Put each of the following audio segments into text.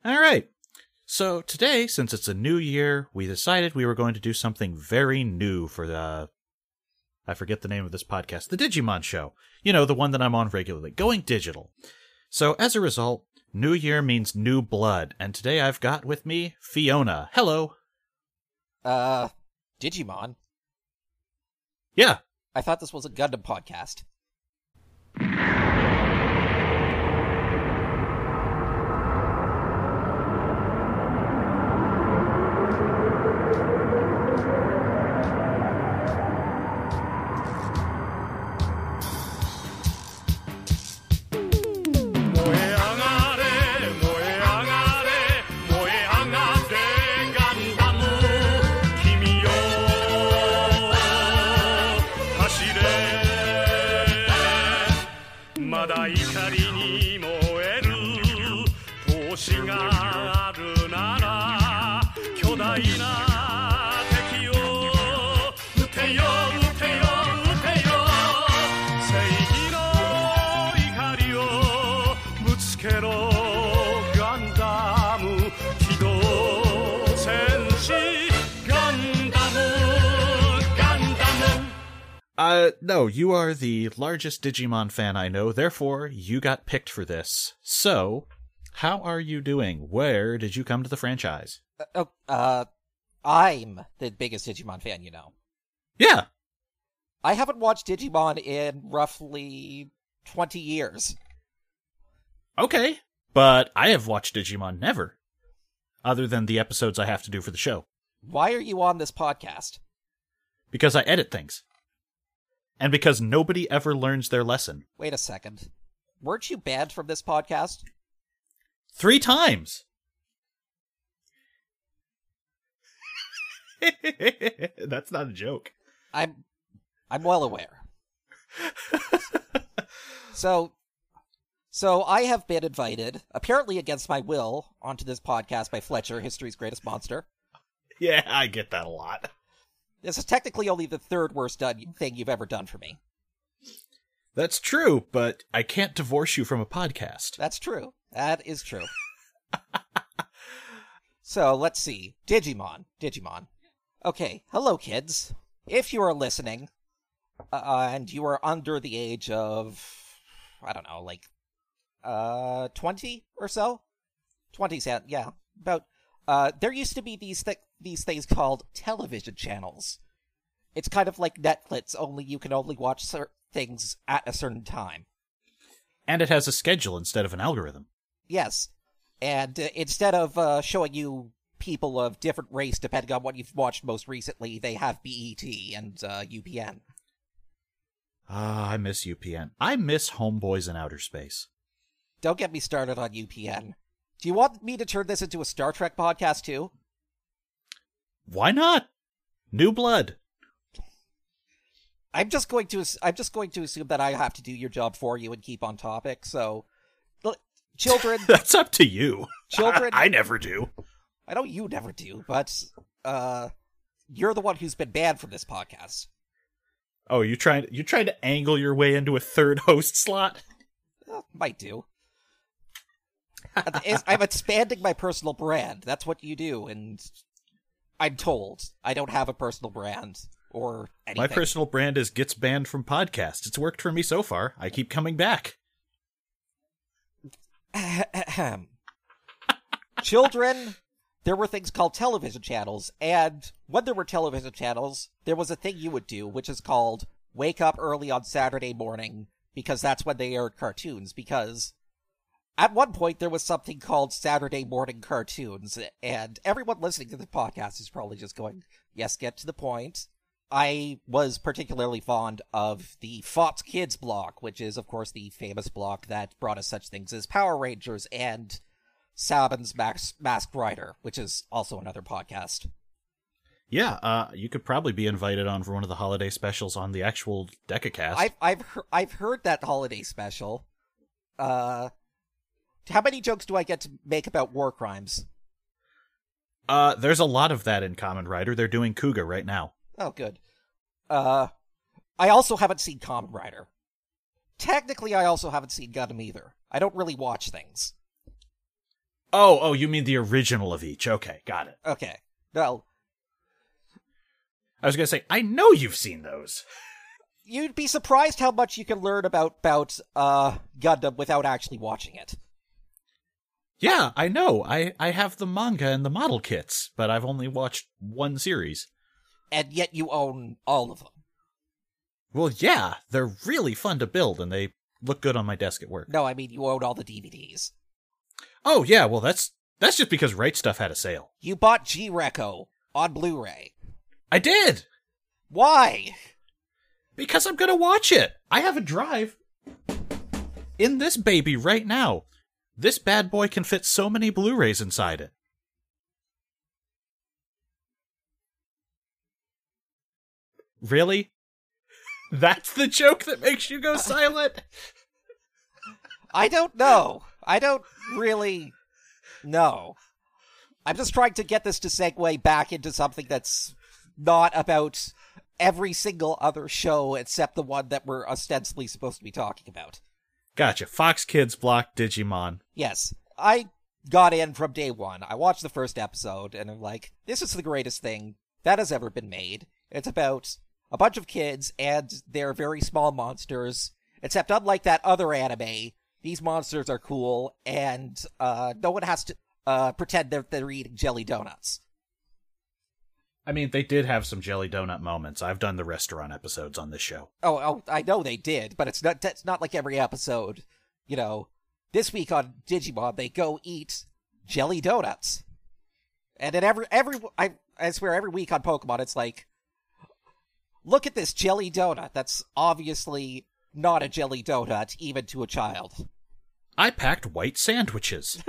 All right. So today, since it's a new year, we decided we were going to do something very new for I forget the name of this podcast, the Digimon Show. You know, the one that I'm on regularly, going digital. So as a result, new year means new blood, and today I've got with me Fiona. Hello. Digimon? Yeah. I thought this was a Gundam podcast. No, you are the largest Digimon fan I know, therefore you got picked for this. So, how are you doing? Where did you come to the franchise? I'm the biggest Digimon fan, you know. Yeah. I haven't watched Digimon in roughly 20 years. Okay, but I have watched Digimon never. Other than the episodes I have to do for the show. Why are you on this podcast? Because I edit things. And because nobody ever learns their lesson. Wait a second. Weren't you banned from this podcast? 3 times! That's not a joke. I'm well aware. So I have been invited, apparently against my will, onto this podcast by Fletcher, History's Greatest Monster. Yeah, I get that a lot. This is technically only the third worst thing you've ever done for me. That's true, but I can't divorce you from a podcast. That's true. That is true. So, let's see. Digimon. Okay, hello kids. If you are listening, and you are under the age of, I don't know, like, 20 or so? 20, yeah, about. There used to be these things called television channels. It's kind of like Netflix, only you can only watch certain things at a certain time. And it has a schedule instead of an algorithm. Yes. And instead of showing you people of different race depending on what you've watched most recently, they have BET and UPN. I miss UPN. I miss Homeboys in Outer Space. Don't get me started on UPN. Do you want me to turn this into a Star Trek podcast, too? Why not? New blood. I'm just going to assume that I have to do your job for you and keep on topic, so... Children... That's up to you. Children... I never do. I know you never do, but, you're the one who's been banned from this podcast. Oh, you're trying to angle your way into a third host slot? Might do. I'm expanding my personal brand. That's what you do, and I'm told I don't have a personal brand or anything. My personal brand is gets banned from podcasts. It's worked for me so far. I keep coming back. Children, there were things called television channels, and when there were television channels, there was a thing you would do, which is called wake up early on Saturday morning, because that's when they aired cartoons, because... At one point, there was something called Saturday morning cartoons, and everyone listening to the podcast is probably just going, yes, get to the point. I was particularly fond of the Fox Kids block, which is, of course, the famous block that brought us such things as Power Rangers and Saban's Masked Rider, which is also another podcast. Yeah, you could probably be invited on for one of the holiday specials on the actual DecaCast. I've heard that holiday special. How many jokes do I get to make about war crimes? There's a lot of that in Kamen Rider. They're doing Kuga right now. Oh, good. I also haven't seen Kamen Rider. Technically, I also haven't seen Gundam either. I don't really watch things. Oh, you mean the original of each. Okay, got it. Okay. Well, I was going to say, I know you've seen those. you'd be surprised how much you can learn about Gundam without actually watching it. Yeah, I know. I have the manga and the model kits, but I've only watched one series. And yet you own all of them. Well, yeah, they're really fun to build, and they look good on my desk at work. No, I mean you own all the DVDs. Oh, yeah, well, that's just because Right Stuff had a sale. You bought G-Reco on Blu-ray. I did! Why? Because I'm gonna watch it! I have a drive in this baby right now. This bad boy can fit so many Blu-rays inside it. Really? That's the joke that makes you go silent? I don't know. I don't really know. I'm just trying to get this to segue back into something that's not about every single other show except the one that we're ostensibly supposed to be talking about. Gotcha. Fox Kids blocked Digimon. Yes. I got in from day one. I watched the first episode, and I'm like, this is the greatest thing that has ever been made. It's about a bunch of kids and their very small monsters, except unlike that other anime, these monsters are cool, and no one has to pretend they're eating jelly donuts. I mean, they did have some jelly donut moments. I've done the restaurant episodes on this show. Oh, I know they did, but it's not like every episode. You know, this week on Digimon, they go eat jelly donuts. And then I swear every week on Pokemon, it's like, look at this jelly donut. That's obviously not a jelly donut, even to a child. I packed white sandwiches.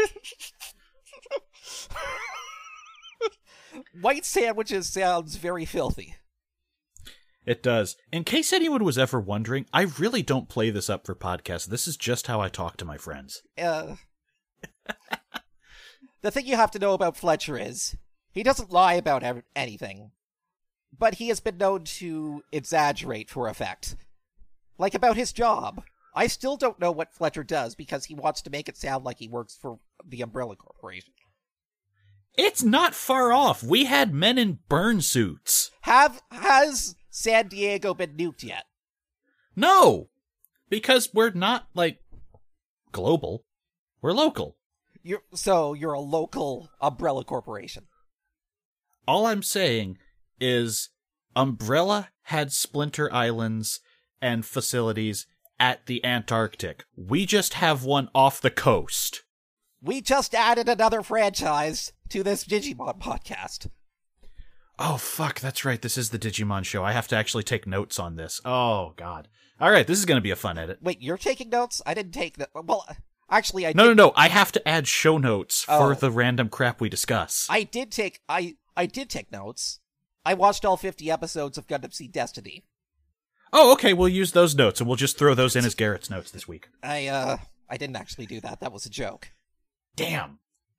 White sandwiches sounds very filthy. It does. In case anyone was ever wondering, I really don't play this up for podcasts. This is just how I talk to my friends. The thing you have to know about Fletcher is, he doesn't lie about anything, but he has been known to exaggerate for effect. Like about his job. I still don't know what Fletcher does because he wants to make it sound like he works for the Umbrella Corporation. It's not far off. We had men in burn suits. Has San Diego been nuked yet? No, because we're not, like, global. We're local. You're a local Umbrella Corporation. All I'm saying is Umbrella had splinter islands and facilities at the Antarctic. We just have one off the coast. We just added another franchise to this Digimon podcast. Oh, fuck, that's right. This is the Digimon show. I have to actually take notes on this. Oh, God. All right, this is going to be a fun edit. Wait, you're taking notes? I didn't take well, actually, I did. No. I have to add show notes for the random crap we discuss. I did take notes. I watched all 50 episodes of Gundam Seed Destiny. Oh, okay, we'll use those notes, and we'll just throw those in as Garrett's notes this week. I didn't actually do that. That was a joke. Damn.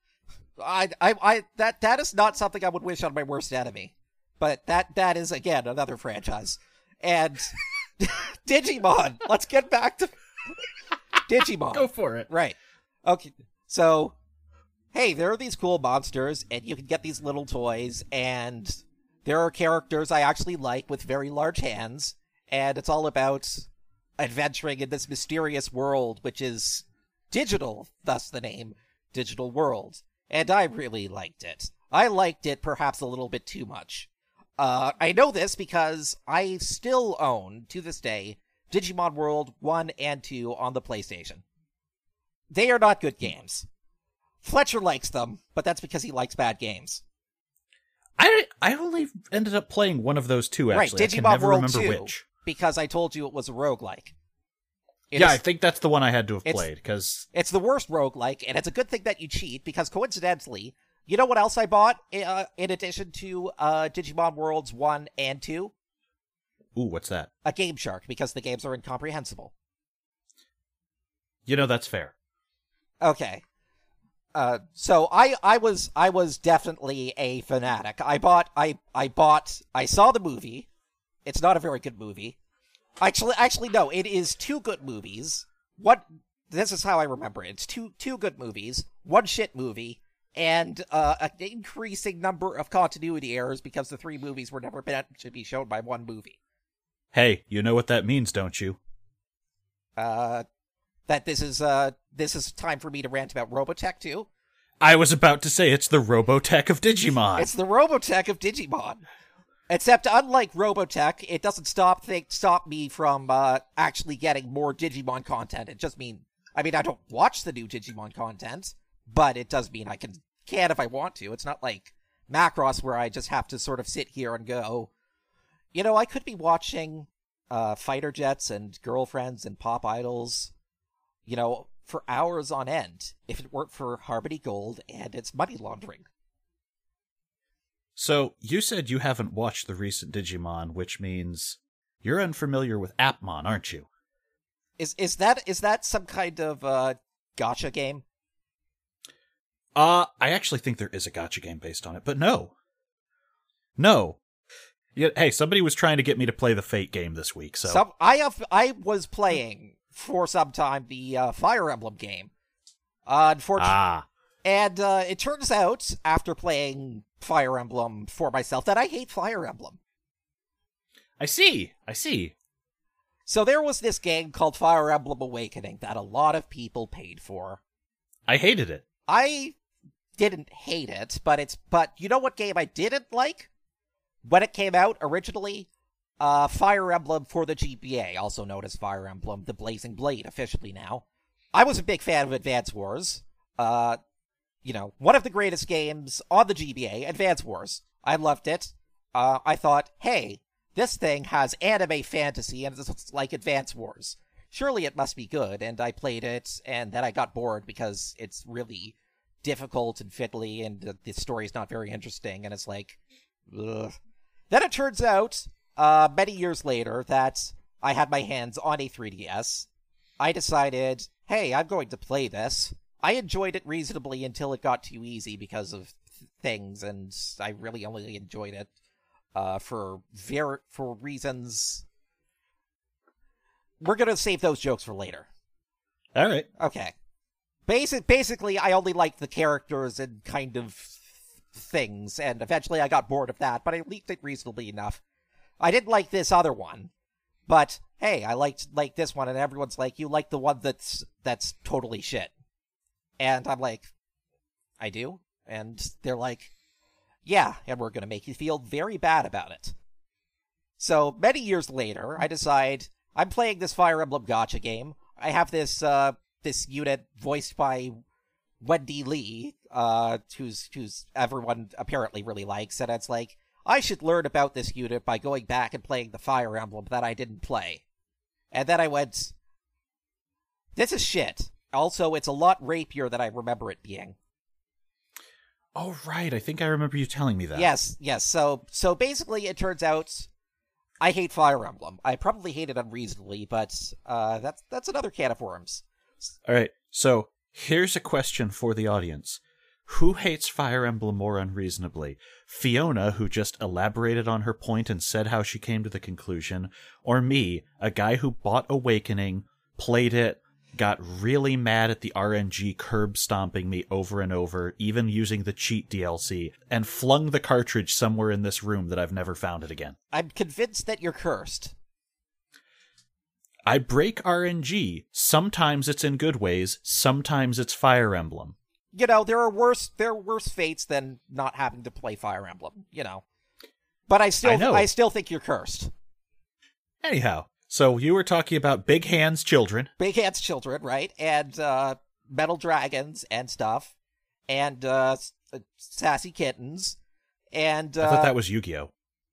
That is not something I would wish on my worst enemy. But that is, again, another franchise. And Digimon. Let's get back to Digimon. Go for it. Right. Okay. So, hey, there are these cool monsters, and you can get these little toys, and there are characters I actually like with very large hands, and it's all about adventuring in this mysterious world, which is digital, thus the name Digital World. And I really liked it. I liked it perhaps a little bit too much. I know this because I still own, to this day, Digimon World 1 and 2 on the PlayStation. They are not good games. Fletcher likes them, but that's because he likes bad games. I only ended up playing one of those two, actually. Right, Digimon I can never World remember 2, which. Because I told you it was a roguelike. I think that's the one I had to have played, because... It's the worst roguelike, and it's a good thing that you cheat, because coincidentally, you know what else I bought in addition to Digimon Worlds 1 and 2? Ooh, what's that? A Game Shark, because the games are incomprehensible. You know, that's fair. Okay. So I was definitely a fanatic. I saw the movie. It's not a very good movie. Actually, no, it is two good movies. this is how I remember it. It's two good movies, one shit movie, and an increasing number of continuity errors because the 3 movies were never meant to be shown by one movie. Hey, you know what that means, don't you? That this is time for me to rant about Robotech too. I was about to say it's the Robotech of Digimon. It's the Robotech of Digimon. Except, unlike Robotech, it doesn't stop me from actually getting more Digimon content. It just I don't watch the new Digimon content, but it does mean I can if I want to. It's not like Macross where I just have to sort of sit here and go, I could be watching Fighter Jets and Girlfriends and Pop Idols, for hours on end, if it weren't for Harmony Gold and its money laundering. So, you said you haven't watched the recent Digimon, which means you're unfamiliar with Appmon, aren't you? Is that some kind of gacha game? I actually think there is a gacha game based on it, but no. No. Hey, somebody was trying to get me to play the Fate game this week, so... I was playing, for some time, the Fire Emblem game. Unfortunately... And it turns out, after playing Fire Emblem for myself, that I hate Fire Emblem. I see. So there was this game called Fire Emblem Awakening that a lot of people paid for. I hated it. I didn't hate it, but you know what game I didn't like? When it came out originally, Fire Emblem for the GBA, also known as Fire Emblem The Blazing Blade officially now. I was a big fan of Advance Wars. One of the greatest games on the GBA, Advance Wars. I loved it. I thought, hey, this thing has anime fantasy and it's like Advance Wars. Surely it must be good, and I played it, and then I got bored because it's really difficult and fiddly, and the story's not very interesting, and it's like, ugh. Then it turns out, many years later, that I had my hands on a 3DS. I decided, hey, I'm going to play this. I enjoyed it reasonably until it got too easy because of things, and I really only enjoyed it for reasons. We're gonna save those jokes for later. All right. Okay. Basically, I only liked the characters and kind of things, and eventually I got bored of that, but I liked it reasonably enough. I didn't like this other one, but hey, I liked this one, and everyone's like, you like the one that's totally shit. And I'm like, I do? And they're like, yeah, and we're going to make you feel very bad about it. So, many years later, I decide, I'm playing this Fire Emblem gacha game. I have this unit voiced by Wendy Lee, who's everyone apparently really likes, and it's like, I should learn about this unit by going back and playing the Fire Emblem that I didn't play. And then I went, this is shit. Also, it's a lot rapier than I remember it being. Oh, right. I think I remember you telling me that. Yes. So basically, it turns out I hate Fire Emblem. I probably hate it unreasonably, but that's another can of worms. All right. So here's a question for the audience. Who hates Fire Emblem more unreasonably? Fiona, who just elaborated on her point and said how she came to the conclusion, or me, a guy who bought Awakening, played it, got really mad at the RNG curb stomping me over and over, even using the cheat DLC, and flung the cartridge somewhere in this room that I've never found it again. I'm convinced that you're cursed. I break RNG. Sometimes it's in good ways, sometimes it's Fire Emblem. There are worse fates than not having to play Fire Emblem, But I still think you're cursed. Anyhow. So you were talking about Big Hands Children. Big Hands Children, right? And Metal Dragons and stuff. And Sassy Kittens. And I thought that was Yu-Gi-Oh!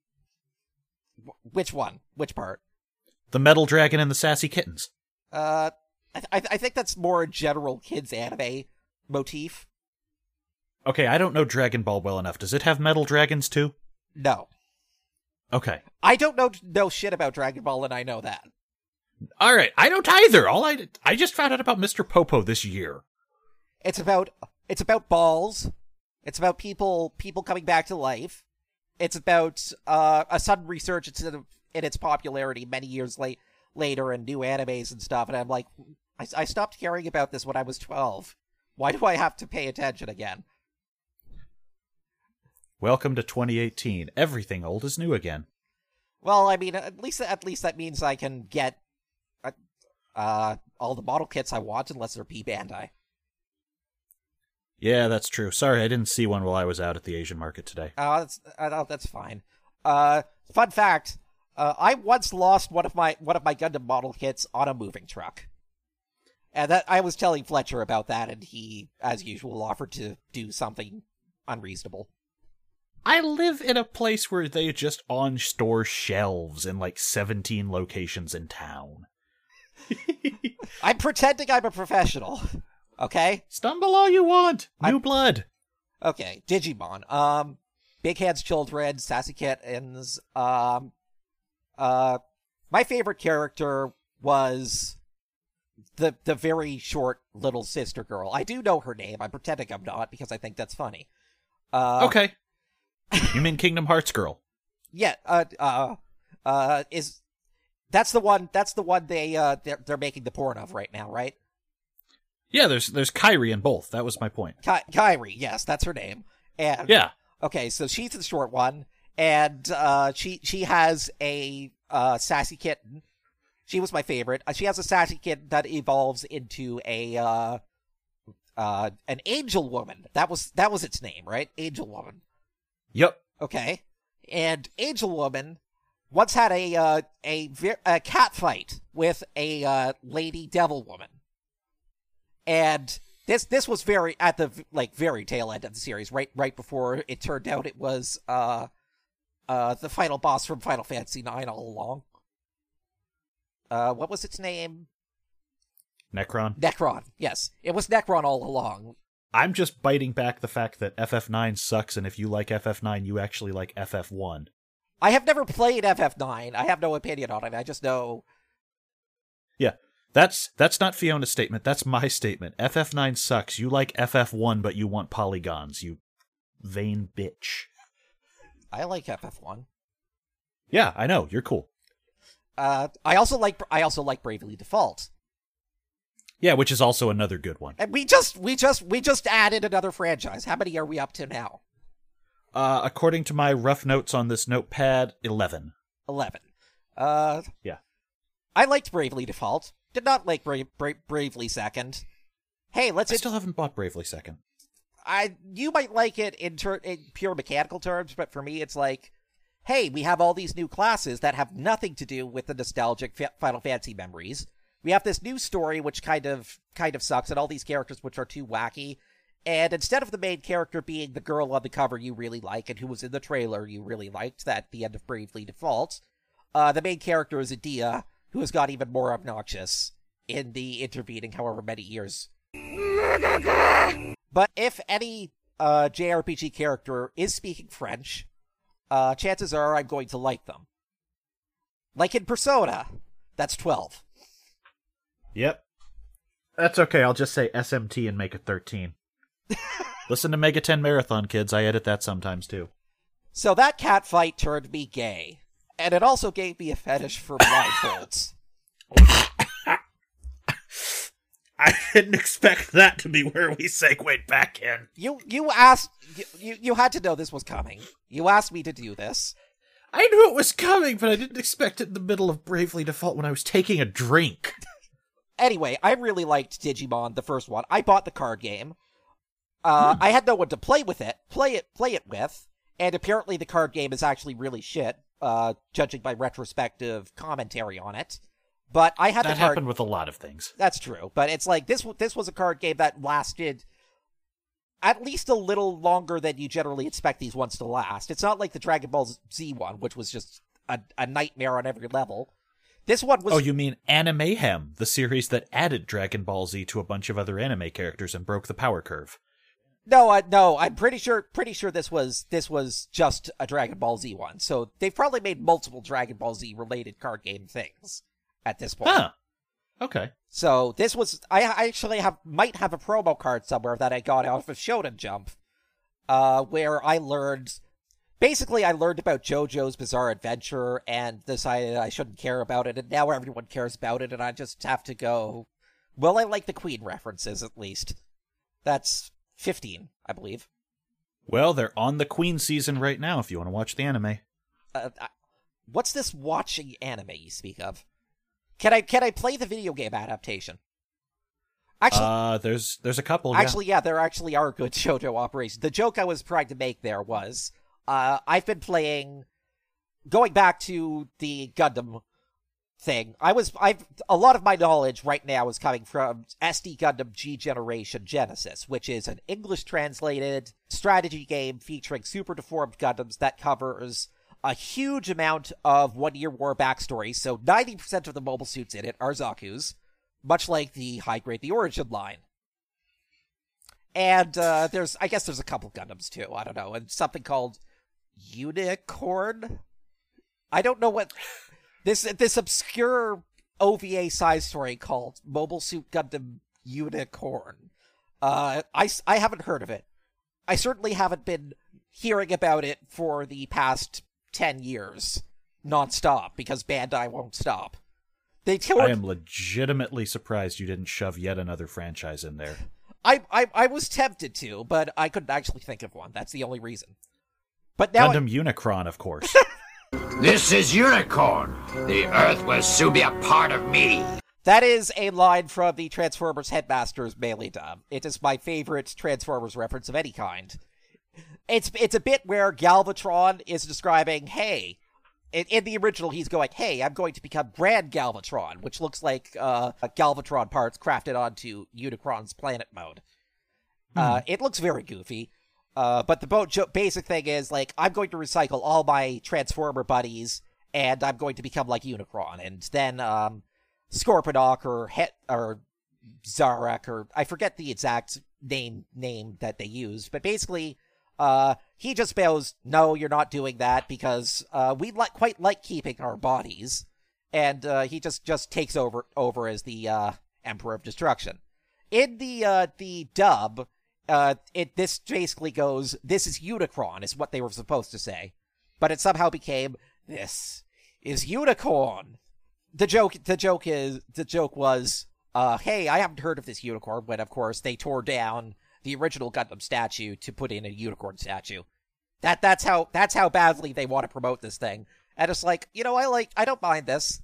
Which one? Which part? The Metal Dragon and the Sassy Kittens. I think that's more a general kids anime motif. Okay, I don't know Dragon Ball well enough. Does it have Metal Dragons too? No. Okay. I don't know shit about Dragon Ball, and I know that. All right, I don't either. I just found out about Mr. Popo this year. It's about balls. It's about people coming back to life. It's about a sudden resurgence in its popularity many years later and new animes and stuff. And I'm like, I stopped caring about this when I was 12. Why do I have to pay attention again? Welcome to 2018. Everything old is new again. Well, I mean, at least that means I can get all the model kits I want, unless they're P-Bandai. Yeah, that's true. Sorry, I didn't see one while I was out at the Asian market today. That's fine. Fun fact: I once lost one of my Gundam model kits on a moving truck, and that I was telling Fletcher about that, and he, as usual, offered to do something unreasonable. I live in a place where they just on-store shelves in like 17 locations in town. I'm pretending I'm a professional. Okay? Stumble all you want. New blood. Okay, Digimon. Big Hands Children, Sassy Kittens. My favorite character was the very short little sister girl. I do know her name. I'm pretending I'm not because I think that's funny. Okay. You mean Kingdom Hearts girl? Yeah. That's the one they're making the porn of right now, right? Yeah, there's Kairi in both. That was my point. Kairi, yes, that's her name. And yeah. Okay, so she's the short one, and she has a sassy kitten. She was my favorite. She has a sassy kitten that evolves into an angel woman. That was its name, right? Angel woman. Yep. Okay, and Angel Woman once had a cat fight with a lady devil woman, and this was very at the very tail end of the series, right before it turned out it was the final boss from Final Fantasy IX all along. What was its name? Necron. Necron. Yes, it was Necron all along. I'm just biting back the fact that FF9 sucks, and if you like FF9, you actually like FF1. I have never played FF9. I have no opinion on it. I just know. Yeah, that's not Fiona's statement. That's my statement. FF9 sucks. You like FF1, but you want polygons, you vain bitch. I like FF1. Yeah, I know. You're cool. I also like Bravely Default. Yeah, which is also another good one. And we just added another franchise. How many are we up to now? According to my rough notes on this notepad, 11. 11. Yeah. I liked Bravely Default. Did not like Bravely Second. Hey, I still haven't bought Bravely Second. You might like it in pure mechanical terms, but for me, it's like, hey, we have all these new classes that have nothing to do with the nostalgic Final Fantasy memories. We have this new story which kind of sucks, and all these characters which are too wacky. And instead of the main character being the girl on the cover you really like and who was in the trailer you really liked at the end of Bravely Default, the main character is Adia, who has got even more obnoxious in the intervening however many years. But if any JRPG character is speaking French, chances are I'm going to like them. Like in Persona, that's 12. Yep. That's okay, I'll just say SMT and make it 13. Listen to Mega 10 Marathon, kids. I edit that sometimes, too. So that cat fight turned me gay. And it also gave me a fetish for blindfolds. I didn't expect that to be where we segued back in. You asked... You had to know this was coming. You asked me to do this. I knew it was coming, but I didn't expect it in the middle of Bravely Default when I was taking a drink. Anyway, I really liked Digimon, the first one. I bought the card game. I had no one to play it with, and apparently the card game is actually really shit, judging by retrospective commentary on it. But I had that happened with a lot of things. That's true, but it's like this was a card game that lasted at least a little longer than you generally expect these ones to last. It's not like the Dragon Ball Z one, which was just a nightmare on every level. This one was... Oh, you mean Animehem, the series that added Dragon Ball Z to a bunch of other anime characters and broke the power curve. No, I'm pretty sure this was just a Dragon Ball Z one. So they've probably made multiple Dragon Ball Z related card game things at this point. Huh. Okay. So this was... I actually might have a promo card somewhere that I got off of Shonen Jump, where I learned... Basically, I learned about JoJo's Bizarre Adventure and decided I shouldn't care about it, and now everyone cares about it, and I just have to go Well, I like the Queen references, at least. That's 15, I believe. Well, they're on the Queen season right now if you want to watch the anime. What's this watching anime you speak of? Can I play the video game adaptation? Actually, there's a couple. Actually, yeah, there actually are good shoujo operations. The joke I was trying to make there was, I've been playing, going back to the Gundam thing. A lot of my knowledge right now is coming from SD Gundam G Generation Genesis, which is an English translated strategy game featuring super deformed Gundams that covers a huge amount of One-Year War backstory. So 90% of the mobile suits in it are Zaku's, much like the High Grade The Origin line. And I guess there's a couple Gundams too, I don't know, and something called Unicorn? I don't know what this obscure OVA side story called Mobile Suit Gundam Unicorn. I haven't heard of it. I certainly haven't been hearing about it for the past 10 years non-stop because Bandai won't stop. I am legitimately surprised you didn't shove yet another franchise in there. I was tempted to, but I couldn't actually think of one. That's the only reason. But now Gundam Unicron, of course. This is Unicorn. The Earth will soon be a part of me. That is a line from the Transformers Headmasters melee dub. It is my favorite Transformers reference of any kind. It's a bit where Galvatron is describing, hey, in the original he's going, hey, I'm going to become Grand Galvatron, which looks like Galvatron parts crafted onto Unicron's planet mode. It looks very goofy. But the basic thing is, like, I'm going to recycle all my Transformer buddies, and I'm going to become like Unicron. And then Scorponok or Zarek, or I forget the exact name that they used, but basically he just goes, no, you're not doing that, because we quite like keeping our bodies. And he just takes over as the Emperor of Destruction. In the dub, this basically goes, this is Unicron, is what they were supposed to say. But it somehow became, this is Unicorn. The joke was, hey, I haven't heard of this unicorn, when of course they tore down the original Gundam statue to put in a unicorn statue. That's how badly they want to promote this thing. And it's like, I don't mind this.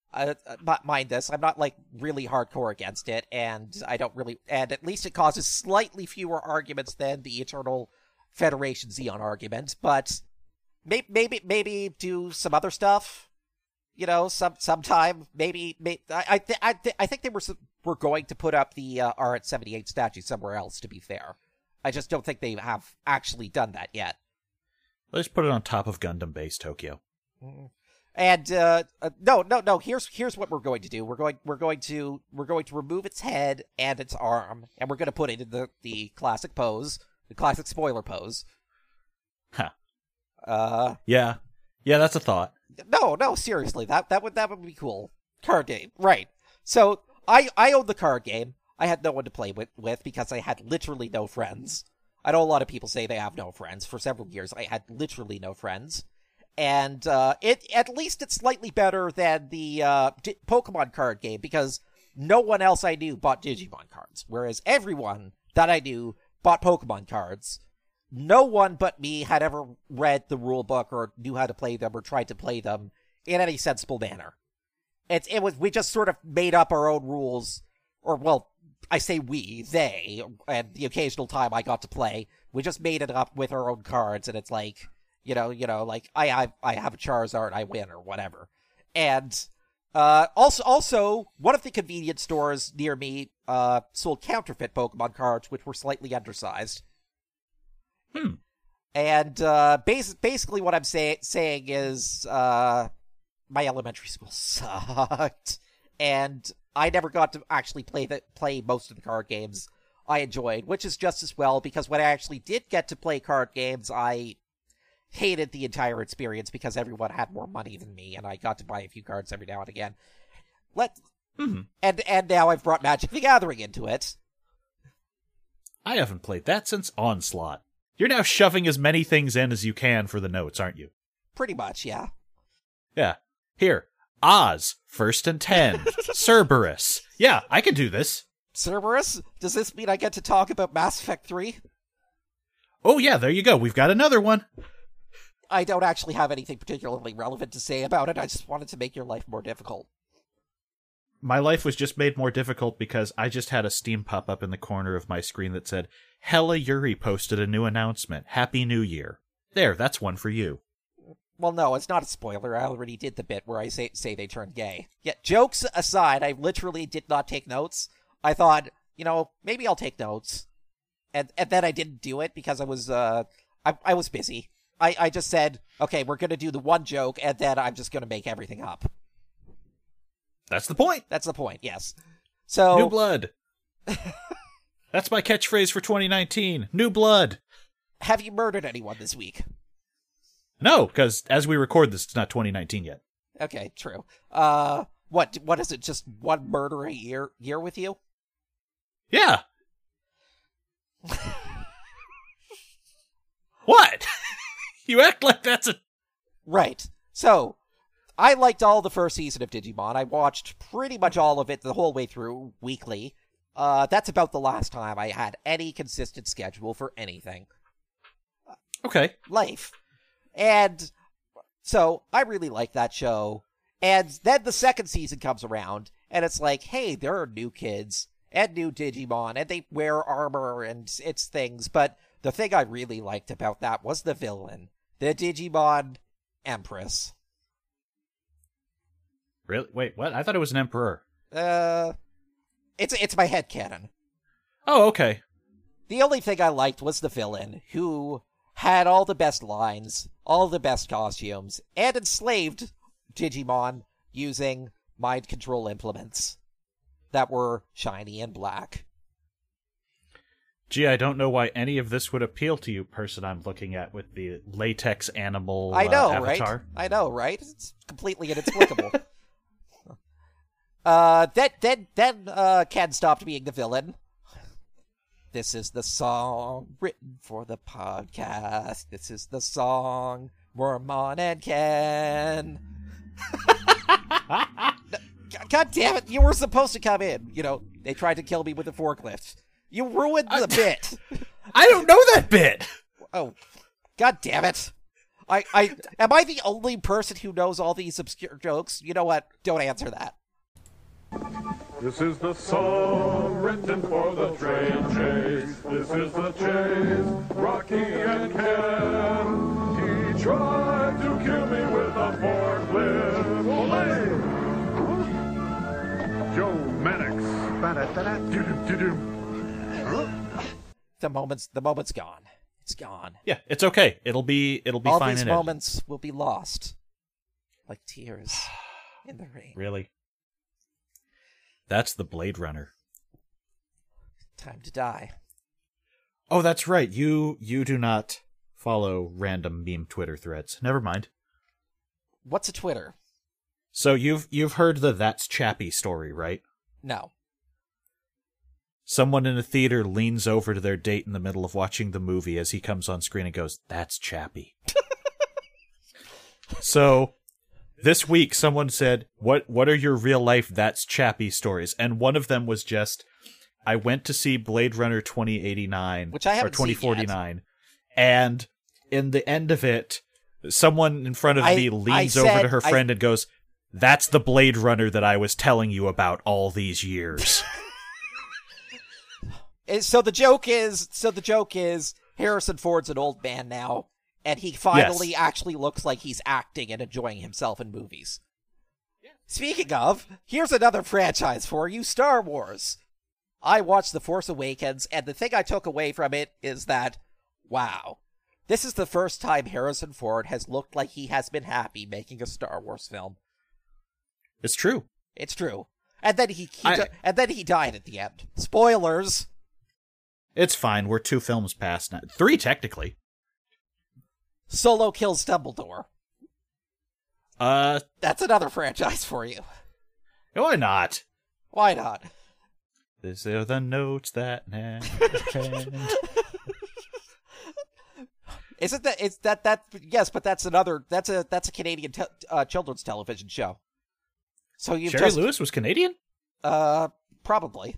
I'm not like really hardcore against it, and and at least it causes slightly fewer arguments than the Eternal Federation Zeon argument, but maybe do some other stuff, sometime, maybe I think they were going to put up the RH-78 statue somewhere else, to be fair. I just don't think they have actually done that yet. Let's put it on top of Gundam Base Tokyo. And no. Here's what we're going to do. We're going to remove its head and its arm, and we're going to put it in the classic pose, the classic spoiler pose. Huh. Yeah, that's a thought. No, seriously, that would be cool. Card game, right? So I owned the card game. I had no one to play with because I had literally no friends. I know a lot of people say they have no friends. For several years, I had literally no friends. And at least it's slightly better than the Pokemon card game, because no one else I knew bought Digimon cards, whereas everyone that I knew bought Pokemon cards. No one but me had ever read the rule book or knew how to play them or tried to play them in any sensible manner. We just sort of made up our own rules, or, well, I say we, they, and the occasional time I got to play, we just made it up with our own cards, and it's like, like I have a Charizard, I win, or whatever. And also one of the convenience stores near me sold counterfeit Pokemon cards, which were slightly undersized. And basically what I'm saying is my elementary school sucked, and I never got to actually play most of the card games I enjoyed, which is just as well, because when I actually did get to play card games, I hated the entire experience because everyone had more money than me, and I got to buy a few cards every now and again. And now I've brought Magic the Gathering into it. I haven't played that since Onslaught. You're now shoving as many things in as you can for the notes, aren't you? Pretty much, yeah. Yeah. Here, Oz, First and 10, Cerberus. Yeah, I can do this. Cerberus? Does this mean I get to talk about Mass Effect 3? Oh yeah, there you go. We've got another one. I don't actually have anything particularly relevant to say about it. I just wanted to make your life more difficult. My life was just made more difficult because I just had a Steam pop up in the corner of my screen that said, Hella Yuri posted a new announcement. Happy New Year. There, that's one for you. Well, no, it's not a spoiler. I already did the bit where I say they turned gay. Yeah, jokes aside, I literally did not take notes. I thought, maybe I'll take notes. And then I didn't do it because I was busy. I just said, okay, we're going to do the one joke, and then I'm just going to make everything up. That's the point. That's the point, yes. So New blood. That's my catchphrase for 2019. New blood. Have you murdered anyone this week? No, because as we record this, it's not 2019 yet. Okay, true. What is it, just one murder a year with you? Yeah. What? You act like that's a... Right. So, I liked all the first season of Digimon. I watched pretty much all of it the whole way through, weekly. That's about the last time I had any consistent schedule for anything. Okay. Life. And so, I really like that show. And then the second season comes around, and it's like, hey, there are new kids and new Digimon, and they wear armor and it's things, but the thing I really liked about that was the villain, the Digimon Empress. Really? Wait, what? I thought it was an emperor. It's my headcanon. Oh, okay. The only thing I liked was the villain, who had all the best lines, all the best costumes, and enslaved Digimon using mind control implements that were shiny and black. Gee, I don't know why any of this would appeal to you, person I'm looking at with the latex animal avatar. Right? I know, right? It's completely inexplicable. Then Ken stopped being the villain. This is the song written for the podcast. This is the song Wormmon and Ken. God damn it, you were supposed to come in. They tried to kill me with a forklift. You ruined the bit. I don't know that bit. Oh, God damn it. Am I the only person who knows all these obscure jokes? You know what? Don't answer that. This is the song written for the train chase. This is the chase, Rocky and Ken. He tried to kill me with a forklift. Olay! Joe Mannix. The moment's gone. It's gone. Yeah, it's okay. It'll be all fine. These in moments will be lost, like tears in the rain. Really? That's the Blade Runner. Time to die. Oh, that's right. You do not follow random meme Twitter threads. Never mind. What's a Twitter? So you've heard the That's Chappie story, right? No. Someone in a theater leans over to their date in the middle of watching the movie as he comes on screen and goes, "That's Chappie." So this week someone said, what are your real life That's Chappie stories? And one of them was just, I went to see Blade Runner 2089, which I haven't or 2049, seen yet. And in the end of it, someone in front of me leans over to her friend and goes, "That's the Blade Runner that I was telling you about all these years." So the joke is Harrison Ford's an old man now, and he finally actually looks like he's acting and enjoying himself in movies. Yeah. Speaking of, here's another franchise for you, Star Wars. I watched The Force Awakens, and the thing I took away from it is that, wow, this is the first time Harrison Ford has looked like he has been happy making a Star Wars film. It's true. It's true. And then he died at the end. Spoilers. It's fine. We're 2 films past now. 3, technically. Solo kills Dumbledore. That's another franchise for you. Why not? Why not? These are the notes that never end. Isn't that? Yes, but that's a Canadian children's television show. So you've Jerry Lewis was Canadian? Probably.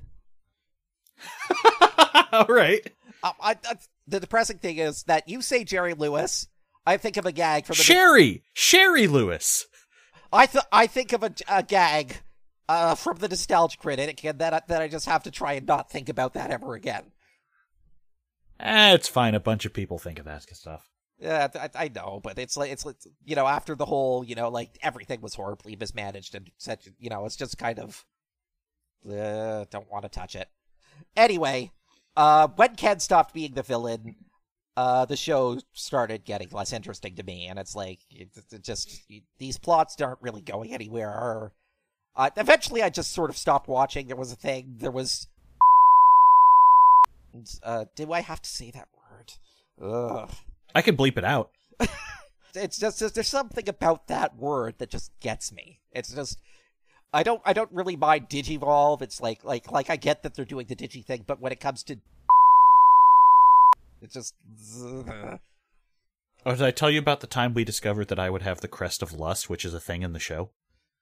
All right. The depressing thing is that you say Jerry Lewis, I think of a gag from the... Sherry Lewis. I think of a gag from the Nostalgia Critic, and that I just have to try and not think about that ever again. It's fine. A bunch of people think of that stuff. Yeah, I know, but it's like after the whole everything was horribly mismanaged and such, it's just kind of don't want to touch it. Anyway, when Ken stopped being the villain, the show started getting less interesting to me, and it's like it just these plots aren't really going anywhere. Eventually, I just sort of stopped watching. There was do I have to say that word? Ugh. I can bleep it out. It's just there's something about that word that just gets me. It's just I don't really mind Digivolve. It's like I get that they're doing the Digi thing, but when it comes to it's just Oh, did I tell you about the time we discovered that I would have the crest of lust, which is a thing in the show?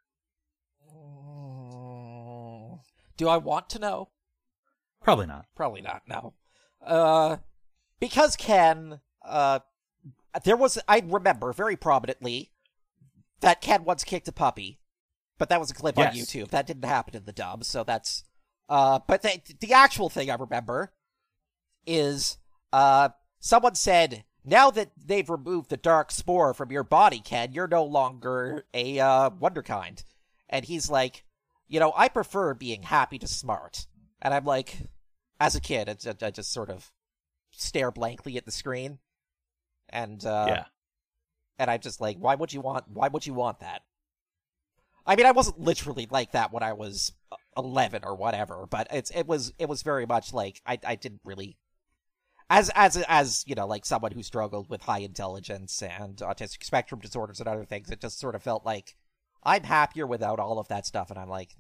Do I want to know? Probably not. Probably not, no. Because Ken, I remember very prominently that Ken once kicked a puppy, but that was a clip on YouTube. That didn't happen in the dub, so that's, but the actual thing I remember is, someone said, now that they've removed the dark spore from your body, Ken, you're no longer a, wonderkind. And he's like, I prefer being happy to smart. And I'm like, as a kid, I just sort of stare blankly at the screen, and and I'm just like, why would you want that? I mean, I wasn't literally like that when I was 11 or whatever, but it was very much like I didn't really, as like someone who struggled with high intelligence and autistic spectrum disorders and other things, it just sort of felt like I'm happier without all of that stuff, and I'm like,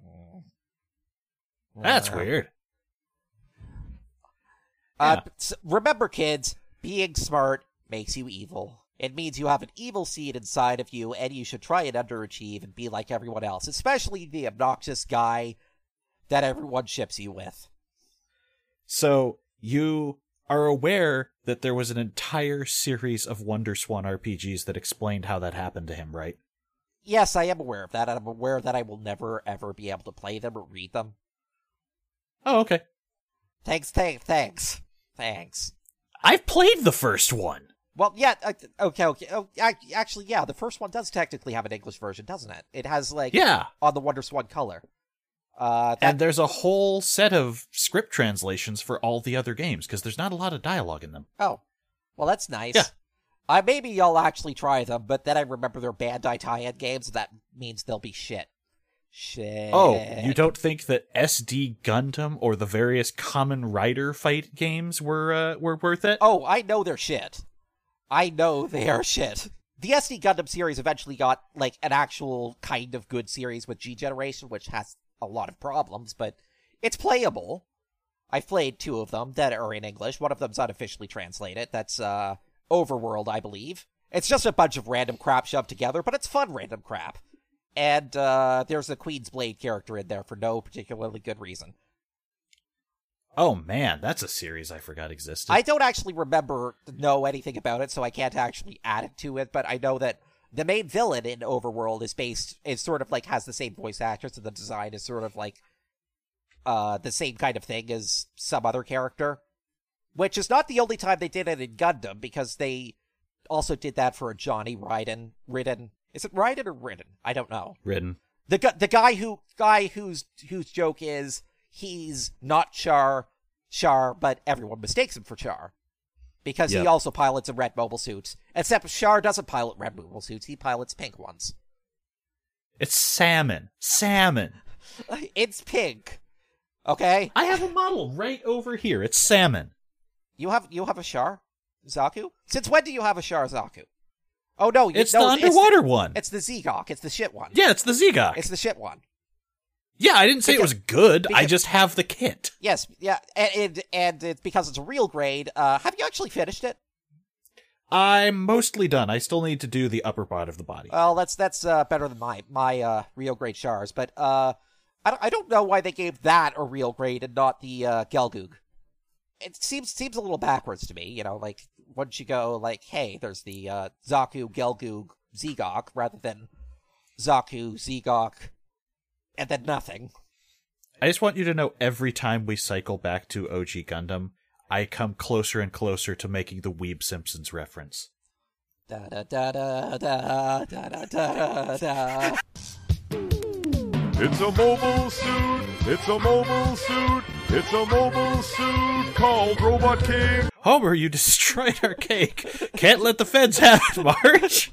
that's weird. Remember, kids, being smart makes you evil. It means you have an evil seed inside of you, and you should try and underachieve and be like everyone else, especially the obnoxious guy that everyone ships you with. So, you are aware that there was an entire series of WonderSwan RPGs that explained how that happened to him, right? Yes, I am aware of that, and I'm aware that I will never, ever be able to play them or read them. Oh, okay. Thanks. I've played the first one. Well, yeah, okay. Oh, actually, yeah, the first one does technically have an English version, doesn't it? It has, on the WonderSwan color. And there's a whole set of script translations for all the other games, because there's not a lot of dialogue in them. Oh, well, that's nice. Yeah. Maybe I'll actually try them, but then I remember they're Bandai tie-in games, and that means they'll be shit. Oh, you don't think that SD Gundam or the various Kamen Rider fight games were worth it? Oh, I know they're shit. I know they are shit. The SD Gundam series eventually got, an actual kind of good series with G Generation, which has a lot of problems, but it's playable. I've played 2 of them that are in English. One of them's unofficially translated. That's, Overworld, I believe. It's just a bunch of random crap shoved together, but it's fun random crap. And there's a Queen's Blade character in there for no particularly good reason. Oh man, that's a series I forgot existed. I don't actually know anything about it, so I can't actually add it to it, but I know that the main villain in Overworld is sort of has the same voice actors, and the design is sort of the same kind of thing as some other character. Which is not the only time they did it in Gundam, because they also did that for Johnny Raiden. Is it Raiden or Ridden? I don't know. Ridden. The guy whose joke is he's not Char, but everyone mistakes him for Char. Because he also pilots a red mobile suit. Except Char doesn't pilot red mobile suits, he pilots pink ones. It's Salmon. It's pink. Okay? I have a model right over here. It's Salmon. You have a Char Zaku? Since when do you have a Char Zaku? Oh, no. It's the underwater one. It's the Zegok. It's the shit one. Yeah, it's the Zegok. It's the shit one. Yeah, I didn't say it was good. I just have the kit. Yes, yeah. And it's because it's a real grade. Have you actually finished it? I'm mostly done. I still need to do the upper part of the body. Well, that's better than my real grade Shars, but I don't know why they gave that a real grade and not the Gelgoog. It seems a little backwards to me, you know, like, once you go, like, hey, there's the Zaku, Gelgoog, Zegok, rather than Zaku, Zegok, and then nothing. I just want you to know every time we cycle back to OG Gundam, I come closer and closer to making the Weeb Simpsons reference. Da da da da da da da da da. It's a mobile suit. It's a mobile suit. It's a mobile suit called Robot King. Homer, you destroyed our cake. Can't let the feds have it, Marge.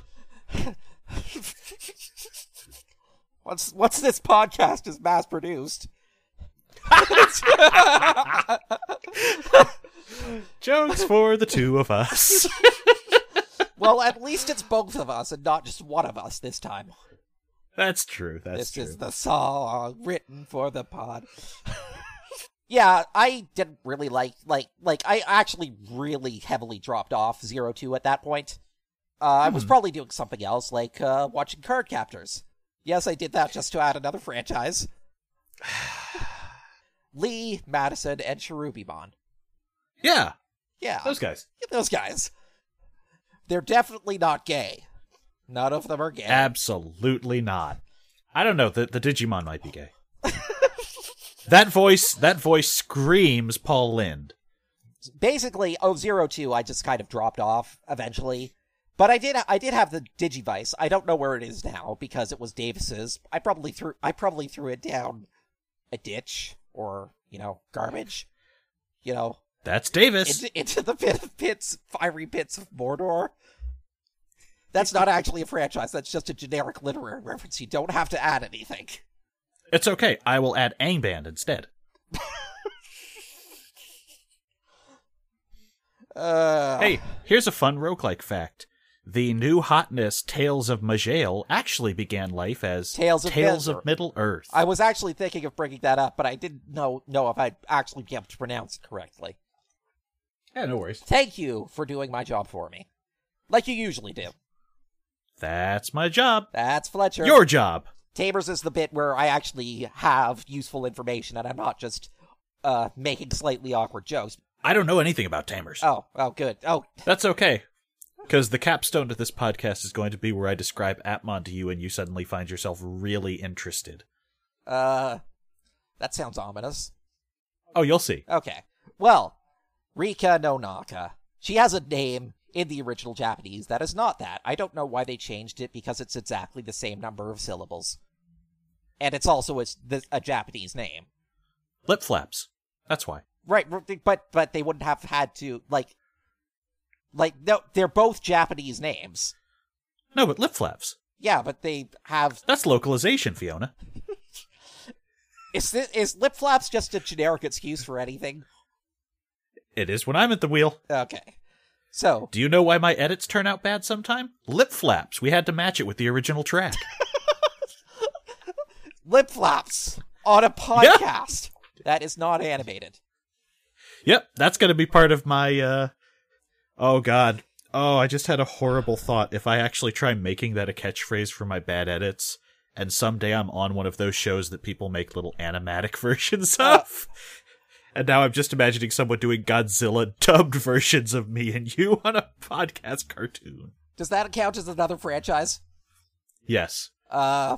Once this podcast is mass produced. Jokes for the two of us. Well, at least it's both of us and not just one of us this time. That's true. This is the song written for the pod. Yeah, I didn't really like I actually really heavily dropped off 02 at that point. I was probably doing something else, like watching Card Captors. Yes, I did that just to add another franchise. Lee, Madison, and Cherubimon. Yeah. Yeah. Those guys. Those guys. They're definitely not gay. None of them are gay. Absolutely not. I don't know. The Digimon might be gay. That voice screams Paul Lind. Basically, 02, I just kind of dropped off eventually. But I did have the Digivice. I don't know where it is now because it was Davis's. I probably threw it down a ditch or, you know, garbage. You know, that's Davis. Into the fiery pits of Mordor. That's not actually a franchise. That's just a generic literary reference. You don't have to add anything. It's okay. I will add Angband instead. Hey, here's a fun roguelike fact. The new hotness Tales of Majale actually began life as Tales of Middle Earth. I was actually thinking of bringing that up, but I didn't know if I'd actually be able to pronounce it correctly. Yeah, no worries. Thank you for doing my job for me. Like you usually do. That's my job. That's Fletcher. Your job. Tamers is the bit where I actually have useful information and I'm not just making slightly awkward jokes. I don't know anything about Tamers. Oh, good. Oh. That's okay. Because the capstone to this podcast is going to be where I describe Atmon to you and you suddenly find yourself really interested. That sounds ominous. Oh, you'll see. Okay. Well, Rika no Naka. She has a name in the original Japanese that is not that. I don't know why they changed it because it's exactly the same number of syllables. And it's also a Japanese name. Lip flaps. That's why. Right, but they wouldn't have had to, like, no, they're both Japanese names. No, but lip flaps. Yeah, but they have... That's localization, Fiona. Is lip flaps just a generic excuse for anything? It is when I'm at the wheel. Okay. So... Do you know why my edits turn out bad sometime? Lip flaps. We had to match it with the original track. Lip flaps on a podcast. Yeah. That is not animated. Yep, that's going to be part of my, Oh, God. Oh, I just had a horrible thought. If I actually try making that a catchphrase for my bad edits, and someday I'm on one of those shows that people make little animatic versions of, and now I'm just imagining someone doing Godzilla dubbed versions of me and you on a podcast cartoon. Does that count as another franchise? Yes. I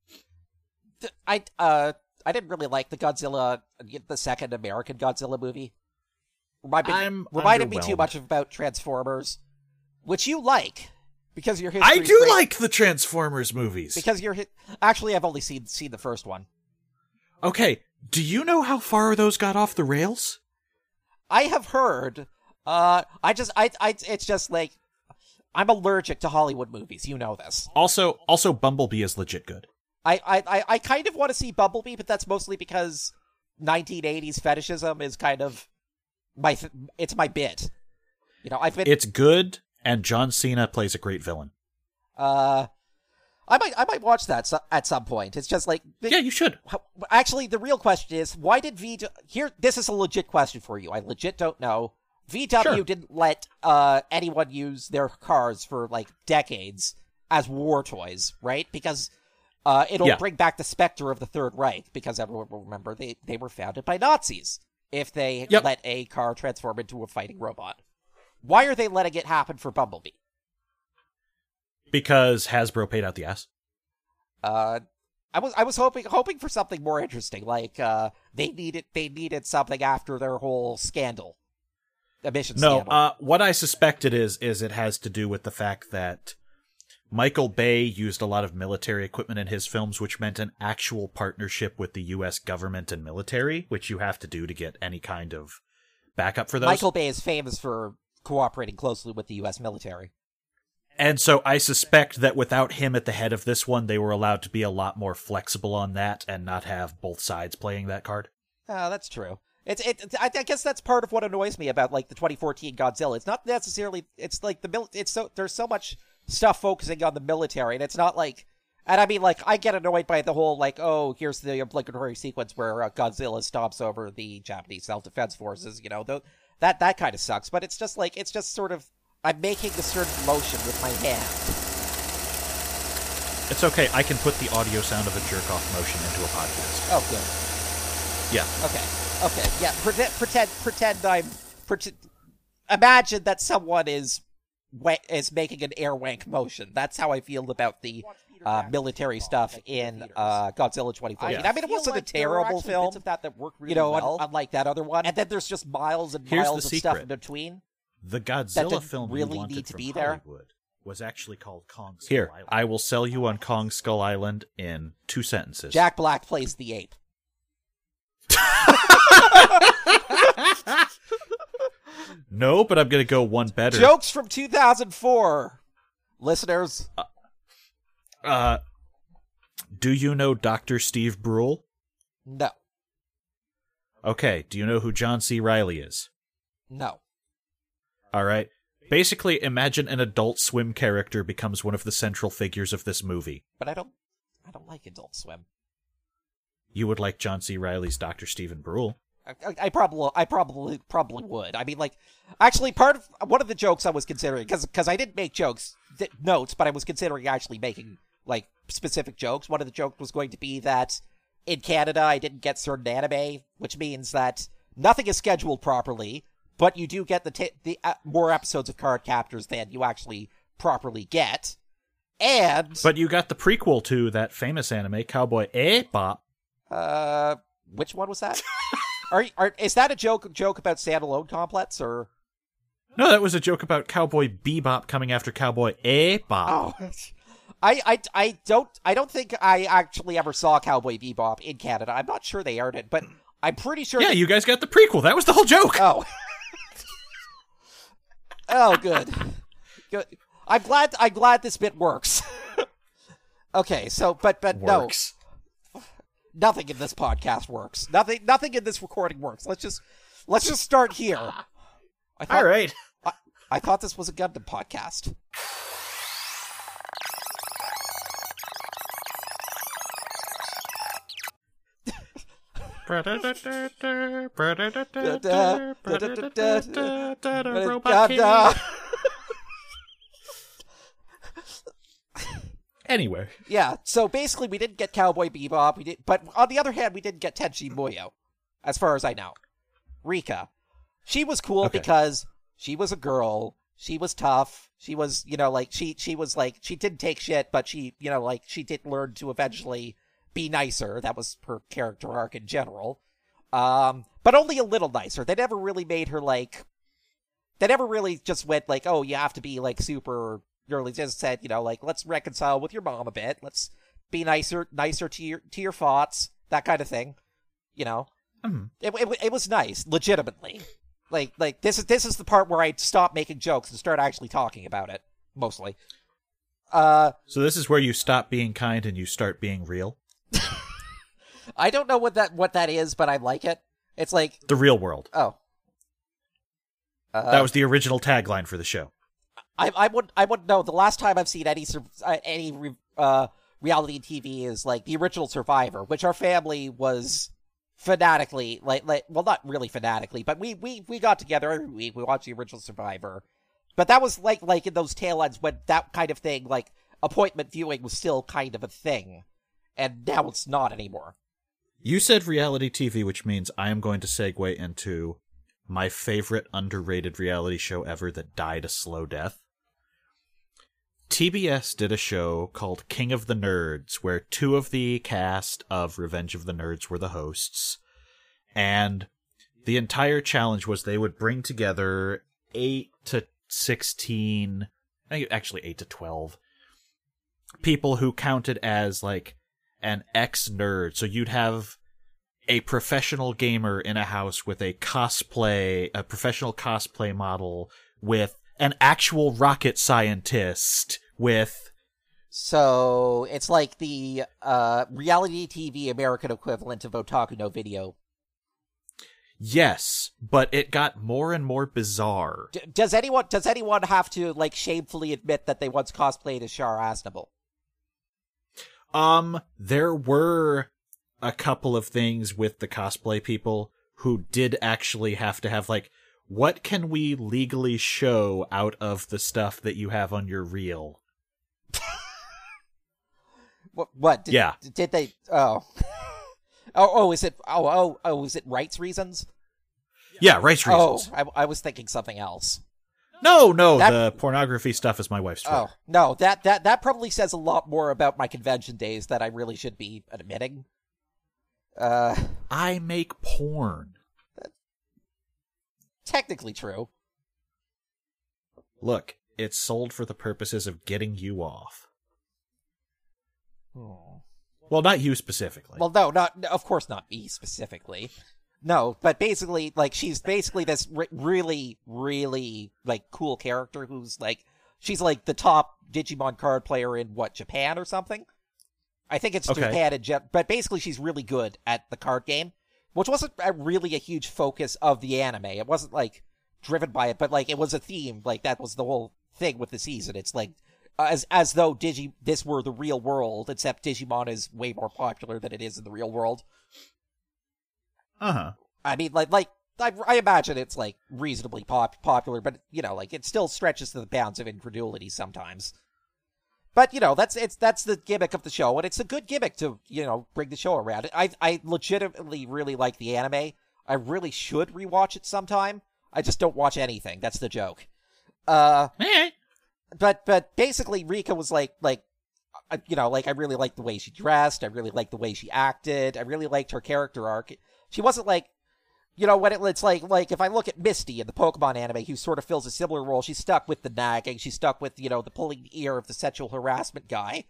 didn't really like the second American Godzilla movie. Reminded me too much about Transformers, which you like because your history. I do like the Transformers movies because actually I've only seen the first one. Okay, do you know how far those got off the rails? I have heard. It's just like I'm allergic to Hollywood movies. You know this. Also, Bumblebee is legit good. I kind of want to see Bumblebee, but that's mostly because 1980s fetishism is kind of it's my bit. You know, It's good, and John Cena plays a great villain. I might watch that at some point. It's just like yeah, you should. Actually, the real question is why did Vito? This is a legit question for you. I legit don't know. VW Sure. didn't let anyone use their cars for, like, decades as war toys, right? Because it'll bring back the specter of the Third Reich, because everyone will remember they were founded by Nazis if they let a car transform into a fighting robot. Why are they letting it happen for Bumblebee? Because Hasbro paid out the ass. I was hoping for something more interesting, like they needed something after their whole scandal. Emission scandal. What I suspect it is it has to do with the fact that Michael Bay used a lot of military equipment in his films, which meant an actual partnership with the U.S. government and military, which you have to do to get any kind of backup for those. Michael Bay is famous for cooperating closely with the U.S. military. And so I suspect that without him at the head of this one, they were allowed to be a lot more flexible on that and not have both sides playing that card. Oh, that's true. I guess that's part of what annoys me about, like, the 2014 Godzilla. It's not necessarily, it's like there's so much stuff focusing on the military, and it's not like, and I mean, like, I get annoyed by the whole, like, oh, here's the obligatory sequence where Godzilla stomps over the Japanese self-defense forces, you know, that kind of sucks, but it's just like, it's just sort of, I'm making a certain motion with my hand. It's okay, I can put the audio sound of a jerk-off motion into a podcast. Oh, good. Yeah. Okay, yeah, imagine that someone is making an air wank motion. That's how I feel about the military stuff in Godzilla 2014. I mean, it wasn't a terrible film, bits of that worked really you know, well. unlike that other one. And then there's just miles and Here's miles the of stuff secret. in between. The That Godzilla didn't film really you wanted need to from be there. Hollywood was actually called Kong Skull Island. I will sell you on Kong Skull Island in 2 sentences. Jack Black plays the ape. No, but I'm going to go one better. Jokes from 2004. Listeners. Do you know Dr. Steve Brule? No. Okay, do you know who John C. Reilly is? No. All right. Basically, imagine an Adult Swim character becomes one of the central figures of this movie. But I don't like Adult Swim. You would like John C. Reilly's Dr. Stephen Brule. I probably would. I mean, like, actually, one of the jokes I was considering, because I didn't make notes, but I was considering actually making, like, specific jokes. One of the jokes was going to be that in Canada I didn't get certain anime, which means that nothing is scheduled properly, but you do get the more episodes of Card Captors than you actually properly get. And But you got the prequel to that famous anime, Cowboy Bebop. which one was that? Is that a joke about standalone complex, or? No, that was a joke about Cowboy Bebop coming after Cowboy Bebop. Oh, I don't think I actually ever saw Cowboy Bebop in Canada. I'm not sure they aired it, but I'm pretty sure. Yeah, you guys got the prequel. That was the whole joke. Oh. Oh, good. I'm glad this bit works. Okay, so but Works. no. Nothing in this podcast works. Nothing in this recording works. Let's just start here. All right. I thought this was a Gundam podcast. Robot King. Anyway. Yeah, so basically we didn't get Cowboy Bebop, but on the other hand, we didn't get Tenchi Muyo, as far as I know. Rika. She was cool because she was a girl, she was tough, she was, you know, like, she was like, she didn't take shit, but she, you know, like, she did learn to eventually be nicer. That was her character arc in general. But only a little nicer. They never really made her, like, they never really just went, like, oh, you have to be, like, super... They just said, you know, like, let's reconcile with your mom a bit. Let's be nicer to your thoughts, that kind of thing. You know, it was nice, legitimately. Like this is the part where I stop making jokes and start actually talking about it, mostly. So this is where you stop being kind and you start being real. I don't know what that is, but I like it. It's like the real world. Oh, that was the original tagline for the show. I wouldn't know. The last time I've seen any reality TV is like the original Survivor, which our family was fanatically, well, not really fanatically, but we got together every week. We watched the original Survivor. But that was like in those tail ends when that kind of thing, like appointment viewing, was still kind of a thing. And now it's not anymore. You said reality TV, which means I am going to segue into my favorite underrated reality show ever that died a slow death. TBS did a show called King of the Nerds, where 2 of the cast of Revenge of the Nerds were the hosts. And the entire challenge was they would bring together 8 to 16, actually 8 to 12 people who counted as like an ex-nerd. So you'd have a professional gamer in a house with a professional cosplay model, with an actual rocket scientist, with... So it's like the reality TV American equivalent of Otaku no Video. Yes, but it got more and more bizarre. Does anyone have to like shamefully admit that they once cosplayed as Char Aznable? There were a couple of things with the cosplay people who did actually have to have, like, what can we legally show out of the stuff that you have on your reel? What? Yeah. Did they? Oh. Is it? Is it rights reasons? Yeah, rights reasons. Oh, I was thinking something else. No, the pornography stuff is my wife's Twitter. Oh, no, that probably says a lot more about my convention days that I really should be admitting. I make porn. Technically true. Look, it's sold for the purposes of getting you off. Oh. Well, not you specifically. Well, no, of course not me specifically. No, but basically, like, she's basically this really, really, like, cool character who's, like, she's, like, the top Digimon card player in, Japan or something? I think it's Japan, but basically she's really good at the card game, which wasn't really a huge focus of the anime. It wasn't, like, driven by it, but, like, it was a theme. Like, that was the whole thing with the season. It's, like, as though this were the real world, except Digimon is way more popular than it is in the real world. Uh-huh. I mean, like I imagine it's, like, reasonably popular, but, you know, like, it still stretches to the bounds of incredulity sometimes. But, you know, that's the gimmick of the show, and it's a good gimmick to, you know, bring the show around. I legitimately really like the anime. I really should rewatch it sometime. I just don't watch anything. That's the joke. But basically, Rika was like, you know, like, I really liked the way she dressed. I really liked the way she acted. I really liked her character arc. She wasn't like, you know, when it's like if I look at Misty in the Pokemon anime, who sort of fills a similar role, she's stuck with the nagging. She's stuck with, you know, the pulling the ear of the sexual harassment guy.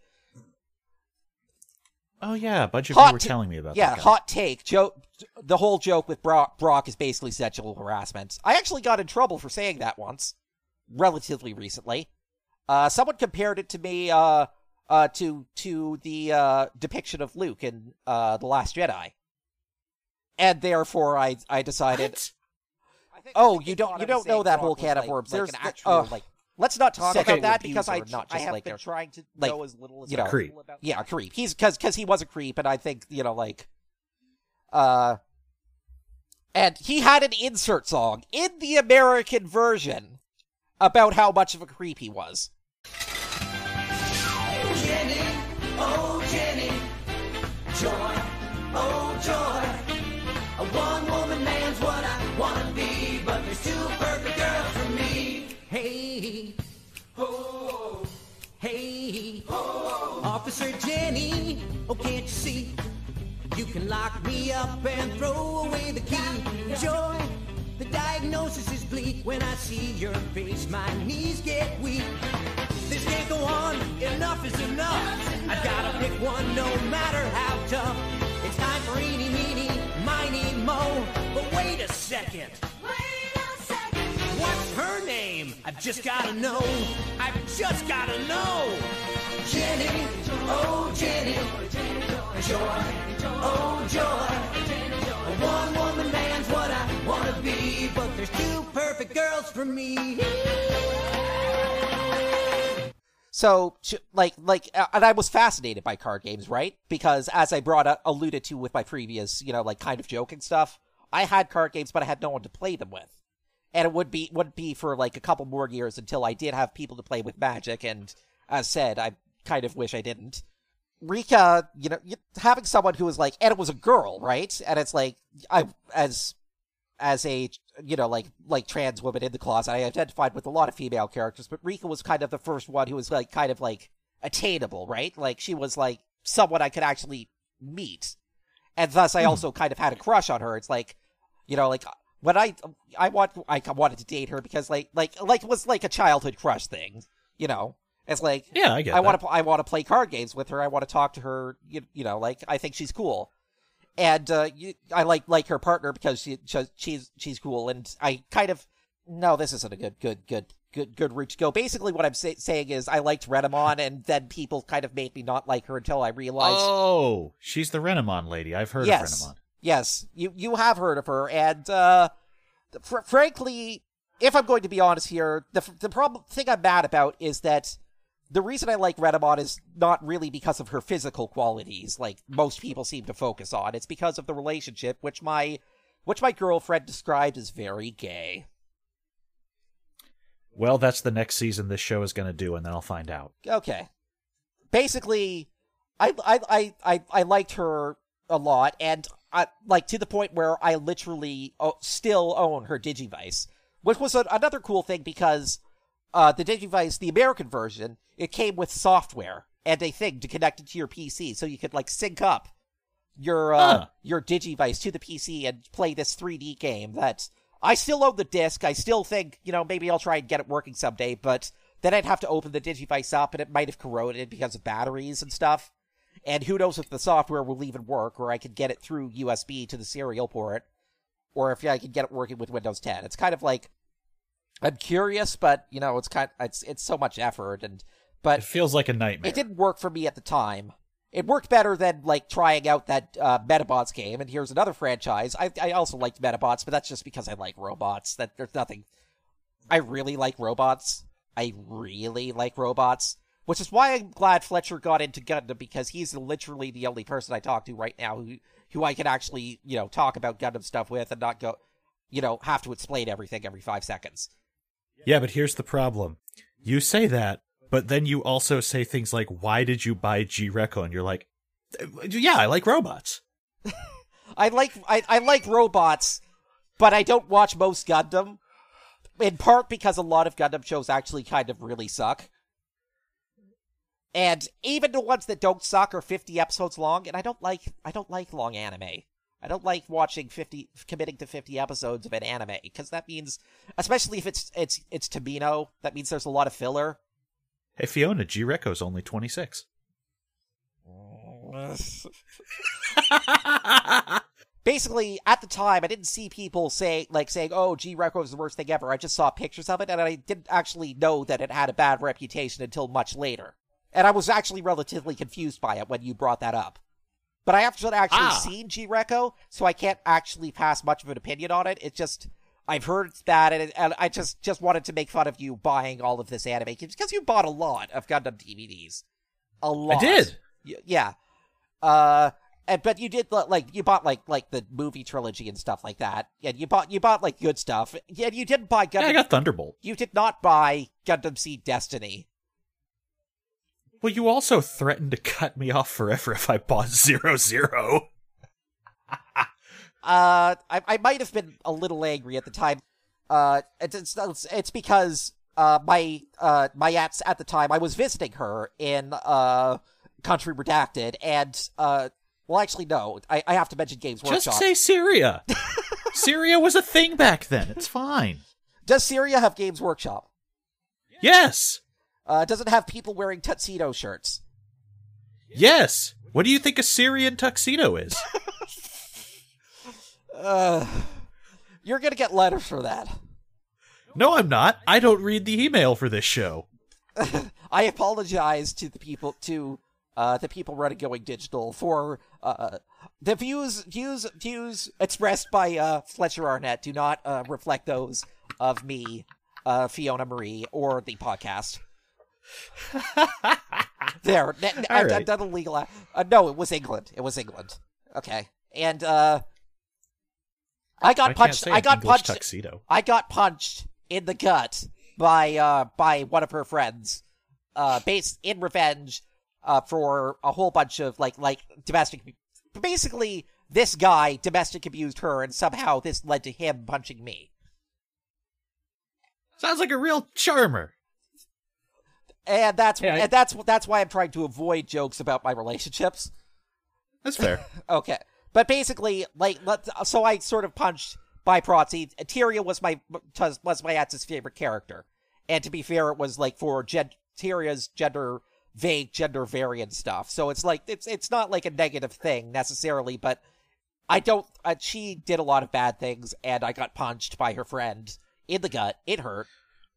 Oh, yeah, a bunch of you were telling me about that. Yeah, hot take. The whole joke with Brock is basically sexual harassment. I actually got in trouble for saying that once, relatively recently. Someone compared it to me to the depiction of Luke in The Last Jedi. And therefore, I decided. You don't know that whole can of worms. There's an actual let's not talk about that because I have been trying to know as little as possible creep. about. Yeah, a creep. He's because he was a creep, and I think, you know, like, and he had an insert song in the American version about how much of a creep he was. Oh Jenny, joy, oh joy. A one-woman man's what I wanna be, but there's 2 perfect girls for me. Hey, oh, hey, oh, Officer Jenny, oh can't you see? You can lock me up and throw away the key. Joy, the diagnosis is bleak. When I see your face, my knees get weak. This can't go on, enough is enough. I've gotta pick one no matter how tough. It's time for eeny, meeny, miny, mo. But wait a second. What's her name? I've just gotta know. I've just gotta know. Jenny, oh Jenny, joy, oh joy. A one-woman man's what I wanna be, but there's 2 perfect girls for me. So, and I was fascinated by card games, right? Because as I alluded to with my previous, kind of joking stuff, I had card games, but I had no one to play them with. And it wouldn't be for, a couple more years until I did have people to play with Magic, and as said, I kind of wish I didn't. Rika, having someone who was and it was a girl, right? And it's as a, trans woman in the closet, I identified with a lot of female characters, but Rika was kind of the first one who was, attainable, right? She was, someone I could actually meet. And thus, I also kind of had a crush on her. It's when I wanted to date her because, it was, a childhood crush thing, It's yeah, I get I want to play card games with her. I want to talk to her, I think she's cool. And I like her partner because she's cool, and I kind of no, this isn't a good route to go. Basically, what I'm saying is I liked Renamon, and then people kind of made me not like her until I realized. Oh, she's the Renamon lady. I've heard of Renamon. Yes, you have heard of her, and frankly, if I'm going to be honest here, the thing I'm mad about is that. The reason I like Renamon is not really because of her physical qualities, like most people seem to focus on. It's because of the relationship, which my girlfriend described as very gay. Well, that's the next season this show is going to do, and then I'll find out. Okay. Basically, I liked her a lot, and to the point where I literally still own her Digivice, which was another cool thing because the Digivice, the American version, it came with software and a thing to connect it to your PC, so you could sync up your Digivice to the PC and play this 3D game. That I still own the disc. I still think maybe I'll try and get it working someday, but then I'd have to open the Digivice up and it might have corroded because of batteries and stuff. And who knows if the software will even work, or I could get it through USB to the serial port, or if I could get it working with Windows 10. It's kind of I'm curious, but it's so much effort, but it feels like a nightmare. It didn't work for me at the time. It worked better than trying out that Metabots game. And here's another franchise. I also liked Metabots, but that's just because I like robots. That there's nothing. I really like robots. Which is why I'm glad Fletcher got into Gundam, because he's literally the only person I talk to right now who I can actually talk about Gundam stuff with and not go have to explain everything every 5 seconds. Yeah, but here's the problem. You say that, but then you also say things like, why did you buy G-Reco? And you're like, yeah, I like robots. I like robots, but I don't watch most Gundam. In part because a lot of Gundam shows actually kind of really suck. And even the ones that don't suck are 50 episodes long, and I don't like long anime. I don't like committing to 50 episodes of an anime, because that means, especially if it's Tomino, that means there's a lot of filler. Hey, Fiona, G-Reco's only 26. Basically, at the time, I didn't see people saying, oh, G-Reco is the worst thing ever. I just saw pictures of it, and I didn't actually know that it had a bad reputation until much later. And I was actually relatively confused by it when you brought that up. But I haven't actually seen G-Reco, so I can't actually pass much of an opinion on it. It's just, I've heard it's bad, and I just wanted to make fun of you buying all of this anime, because you bought a lot of Gundam DVDs. A lot. I did. Yeah. But you did, you bought, the movie trilogy and stuff like that. And you bought good stuff. Yeah, you didn't buy Gundam. Yeah, I got Thunderbolt. You did not buy Gundam Seed Destiny. Well, you also threatened to cut me off forever if I bought 00. I might have been a little angry at the time. It's because my ex at the time, I was visiting her in Country Redacted, and well, actually, no, I have to mention Games Workshop. Just say Syria. Syria was a thing back then. It's fine. Does Syria have Games Workshop? Yes. Does it have people wearing tuxedo shirts? Yes. What do you think a Syrian tuxedo is? You're gonna get letters for that. No, I'm not. I don't read the email for this show. I apologize to the people running Going Digital for the views expressed by Fletcher Arnett do not reflect those of me, Fiona Marie, or the podcast. There, I've right. done a legal. No, it was England. It was England. Okay, and I got punched. I got punched. Tuxedo. I got punched in the gut by one of her friends, based in revenge, for a whole bunch of like domestic. Basically, this guy domestic abused her, and somehow this led to him punching me. Sounds like a real charmer. And that's Yeah, that's why I'm trying to avoid jokes about my relationships. That's fair. Okay, but basically, so I sort of punched by proxy. Tyria was my ex's favorite character, and to be fair, it was like for Tyria's vague gender variant stuff. So it's like it's not like a negative thing necessarily, but I don't. She did a lot of bad things, and I got punched by her friend in the gut. It hurt.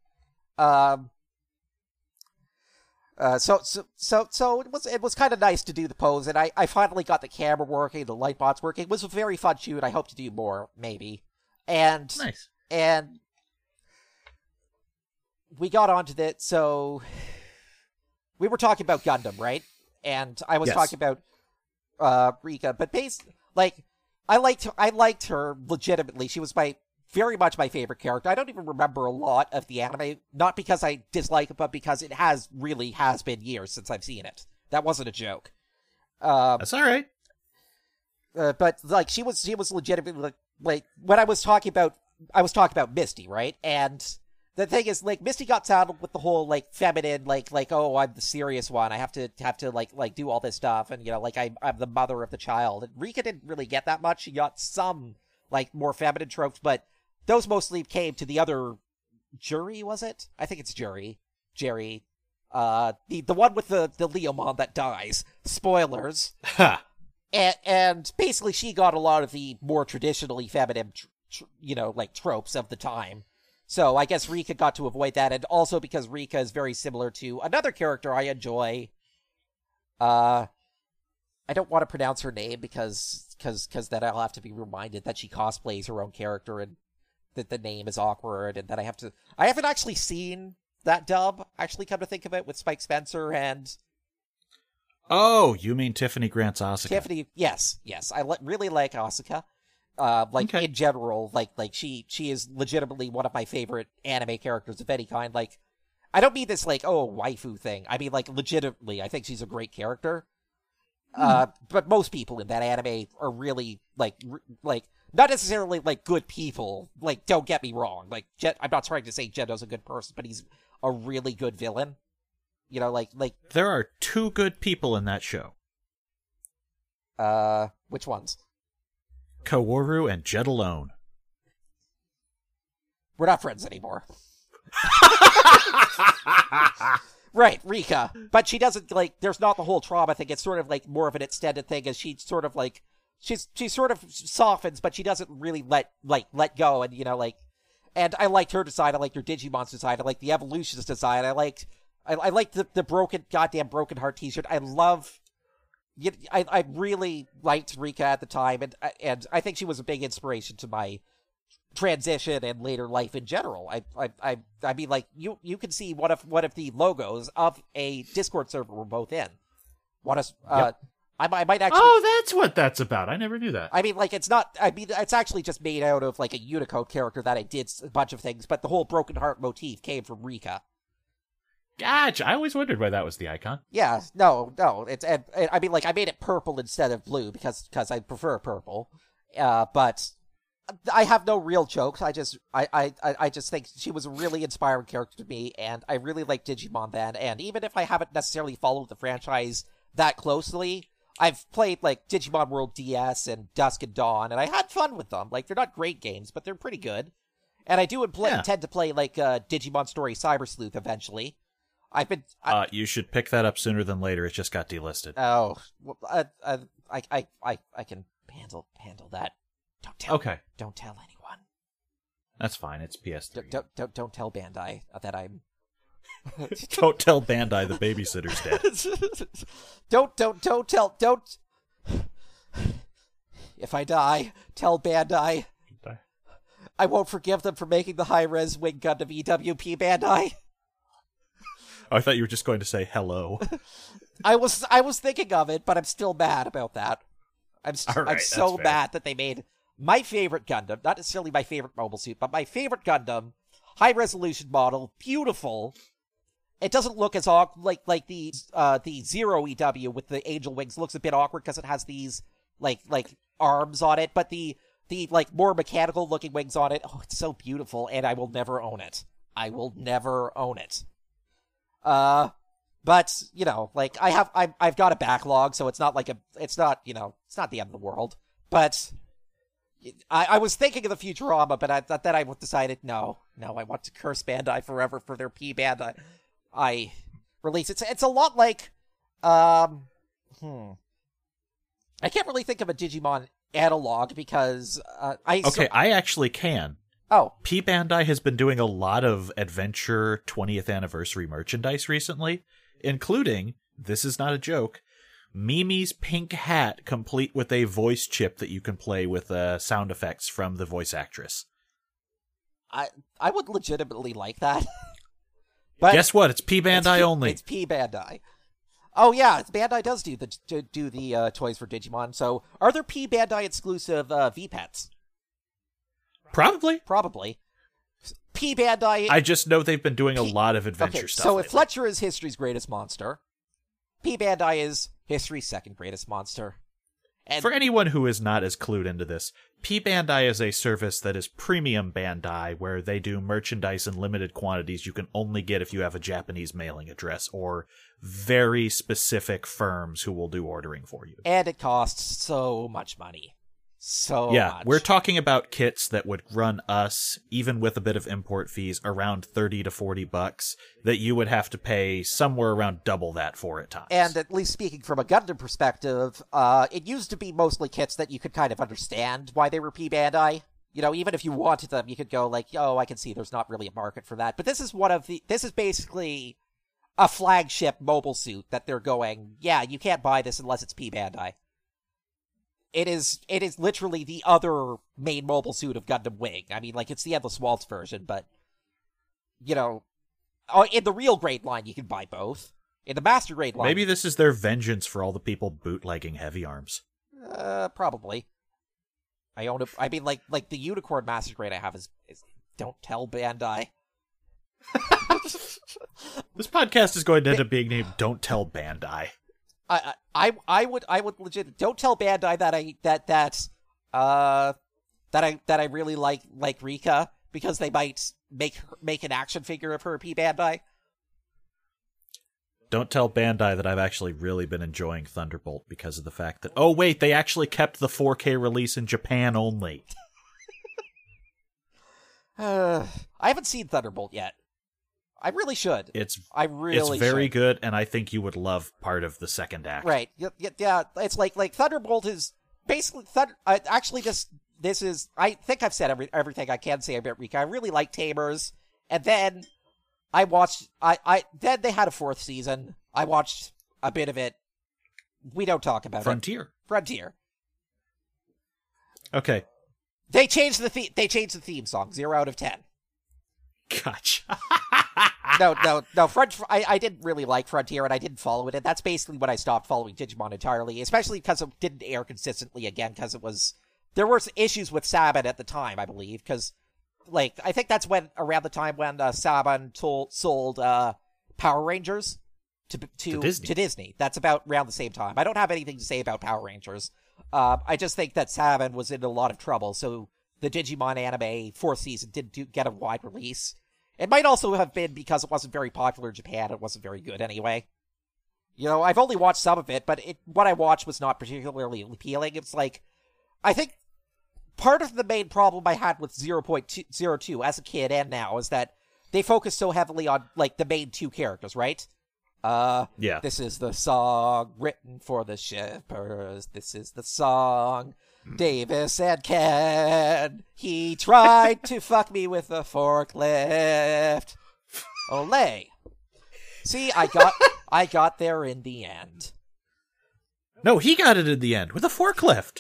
So it was kind of nice to do the pose, and I finally got the camera working, the light bots working. It was a very fun shoot. I hope to do more, maybe. And Nice. And we got onto that. So we were talking about Gundam, right? And I was Yes. talking about Rika, but I liked her legitimately. She was very much my favorite character. I don't even remember a lot of the anime, not because I dislike it, but because it really has been years since I've seen it. That wasn't a joke. That's all right. But like she was legitimately like when I was talking about Misty, right? And the thing is, like, Misty got saddled with the whole like feminine, like oh, I'm the serious one. I have to like do all this stuff, and like I'm the mother of the child. And Rika didn't really get that much. She got some like more feminine tropes, but those mostly came to the other Jury, was it? I think it's Jerry. The one with the Leomon that dies. Spoilers. Ha. And basically she got a lot of the more traditionally feminine, like tropes of the time. So I guess Rika got to avoid that, and also because Rika is very similar to another character I enjoy. I don't want to pronounce her name because then I'll have to be reminded that she cosplays her own character and that the name is awkward, and that I haven't actually seen that dub, actually, come to think of it, with Spike Spencer and... Oh, you mean Tiffany Grant's Asuka? Tiffany, yes. I really like Asuka. Okay. In general, like she is legitimately one of my favorite anime characters of any kind. Like, I don't mean this like, oh, waifu thing. I mean, like, legitimately, I think she's a great character. But most people in that anime are really like not necessarily like good people. Like, don't get me wrong. Like, I'm not trying to say Gendo's a good person, but he's a really good villain. Like There are two good people in that show. Which ones? Kaworu and Jet Alone. We're not friends anymore. Right, Rika. But she doesn't, like, there's not the whole trauma thing. It's sort of, like, more of an extended thing, as she sort of, like, she sort of softens, but she doesn't really let go, and, and I liked her design, I liked her Digimon's design, I liked the Evolution's design, I liked the goddamn Broken Heart t-shirt. I really liked Rika at the time, and I think she was a big inspiration to my transition and later life in general. I mean, like, you can see one of the logos of a Discord server we're both in. Yep. I might actually. Oh, that's what that's about. I never knew that. I mean, like, it's not. I mean, it's actually just made out of like a Unicode character that I did a bunch of things, but the whole Broken Heart motif came from Rika. Gotcha. I always wondered why that was the icon. Yeah, no. It's I mean, like, I made it purple instead of blue because I prefer purple. But I have no real jokes. I just think she was a really inspiring character to me, and I really like Digimon then. And even if I haven't necessarily followed the franchise that closely, I've played like Digimon World DS and Dusk and Dawn, and I had fun with them. Like, they're not great games, but they're pretty good. And I do intend to play like Digimon Story Cyber Sleuth eventually. You should pick that up sooner than later. It just got delisted. Oh, I can handle that. Don't tell. Okay. Don't tell anyone. That's fine. It's PS3. Don't tell Bandai that I'm. Don't tell Bandai the babysitter's dead. Don't. If I die, tell Bandai. I won't forgive them for making the high-res Wing Gundam EWP, Bandai. I thought you were just going to say hello. I was thinking of it, but I'm still mad about that. I'm so fair. mad that they made my favorite Gundam, not necessarily my favorite mobile suit, but my favorite Gundam, high resolution model, beautiful. It doesn't look as awkward like the Zero EW with the angel wings looks a bit awkward because it has these like arms on it, but the like more mechanical looking wings on it, oh, it's so beautiful, and I will never own it. I will never own it. But, you know, like, I've got a backlog, so it's not like it's not the end of the world. But I was thinking of the Futurama, but then I decided, no, I want to curse Bandai forever for their P Bandai release. It's a lot like, I can't really think of a Digimon analog because, I actually can. Oh. P Bandai has been doing a lot of Adventure 20th anniversary merchandise recently, including, this is not a joke, Mimi's pink hat complete with a voice chip that you can play with sound effects from the voice actress. I would legitimately like that. But guess what? It's P Bandai only. It's P Bandai. Oh yeah, Bandai does do the toys for Digimon. So are there P Bandai exclusive V-Pets? Probably. P Bandai. I just know they've been doing a lot of adventure stuff. So lately. if Fletcher is history's greatest monster, P Bandai is history's second greatest monster. And for anyone who is not as clued into this, P Bandai is a service that is premium Bandai, where they do merchandise in limited quantities you can only get if you have a Japanese mailing address or very specific firms who will do ordering for you. And it costs so much money. Yeah, we're talking about kits that would run us, even with a bit of import fees, around $30 to $40 that you would have to pay somewhere around double that for at times. And at least speaking from a Gundam perspective, it used to be mostly kits that you could kind of understand why they were P Bandai. You know, even if you wanted them, you could go like, oh, I can see there's not really a market for that. But this is basically a flagship mobile suit that they're going, yeah, you can't buy this unless it's P Bandai. It is literally the other main mobile suit of Gundam Wing. I mean, like, it's the Endless Waltz version, but, you know, in the real grade line, you can buy both. In the Master grade line... Maybe this is their vengeance for all the people bootlegging Heavy Arms. Probably. I own it. I mean, like the Unicorn Master grade I have is Don't Tell Bandai. This podcast is going to end up being named Don't Tell Bandai. I would legit don't tell Bandai that I really like Rika because they might make an action figure of her P Bandai. Don't tell Bandai that I've actually really been enjoying Thunderbolt because of the fact that, oh wait, they actually kept the 4K release in Japan only. I haven't seen Thunderbolt yet. I really should. It's very should. Good, and I think you would love part of the second act. Right. Yeah. It's like Thunderbolt is basically this is. I think I've said everything I can say about Rika. I really like Tamers, and then I watched. Then they had a fourth season. I watched a bit of it. We don't talk about Frontier. Okay. They changed the theme song. 0 out of 10. Gotcha. No. I didn't really like Frontier, and I didn't follow it, and that's basically when I stopped following Digimon entirely, especially because it didn't air consistently again, because there were issues with Saban at the time, I believe, because, like, I think that's around the time when Saban sold Power Rangers to Disney. That's about around the same time. I don't have anything to say about Power Rangers. I just think that Saban was in a lot of trouble, so the Digimon anime 4th season didn't get a wide release. It might also have been because it wasn't very popular in Japan. It wasn't very good anyway. You know, I've only watched some of it, but what I watched was not particularly appealing. It's like, I think part of the main problem I had with 0.02 as a kid and now is that they focus so heavily on, like, the main two characters, right? Yeah. This is the song written for the shippers. This is the song Davis and Ken. He tried to fuck me with a forklift. Olay. See, I got there in the end. No, he got it in the end with a forklift.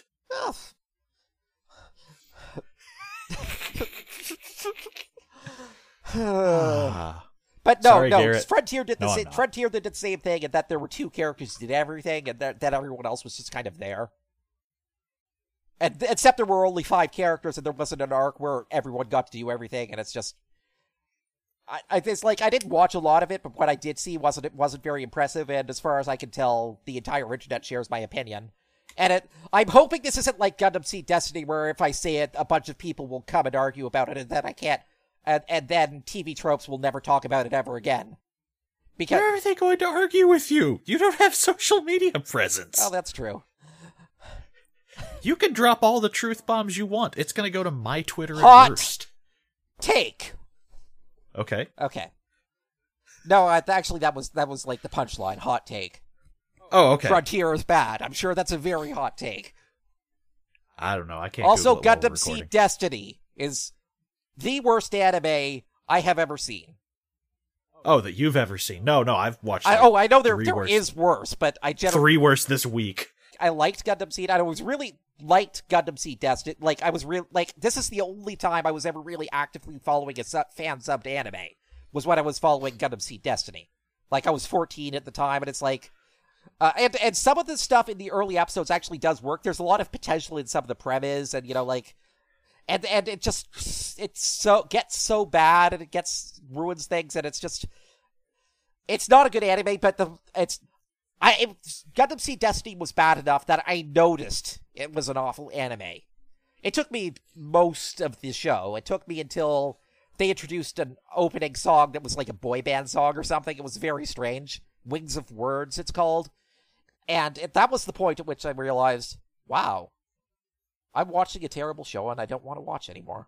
But no, Sorry, no, Garrett. Frontier did No, I'm not. Frontier did the same thing, and that there were two characters who did everything, and that everyone else was just kind of there. And except there were only 5 characters, and there wasn't an arc where everyone got to do everything, and it's just. It's like I didn't watch a lot of it, but what I did see wasn't very impressive, and as far as I can tell, the entire internet shares my opinion. And I'm hoping this isn't like Gundam Seed Destiny, where if I say it, a bunch of people will come and argue about it, and then I can't, and then TV Tropes will never talk about it ever again. Because Where are they going to argue with you? You don't have social media presence. well, that's true. You can drop all the truth bombs you want. It's going to go to my Twitter Hot at worst. Take. Okay. Okay. No, actually, that was like the punchline. Hot take. Oh, okay. Frontier is bad. I'm sure that's a very hot take. I don't know. I can't. Also, Google it while we're Gundam Seed recording. Destiny is the worst anime I have ever seen. Oh, that you've ever seen? No, I've watched. I know there worse. is worse, but I generally 3 worse this week. I liked Gundam Seed. I was really liked Gundam Seed Destiny. Like I was this is the only time I was ever really actively following a fan subbed anime. Was when I was following Gundam Seed Destiny. Like I was 14 at the time, and it's like, and some of the stuff in the early episodes actually does work. There's a lot of potential in some of the premise, and and it just gets so bad, and it ruins things, and it's not a good anime. But Gundam Seed Destiny was bad enough that I noticed it was an awful anime. It took me most of the show. It took me until they introduced an opening song that was like a boy band song or something. It was very strange. Wings of Words, it's called. And that was the point at which I realized, wow, I'm watching a terrible show and I don't want to watch anymore.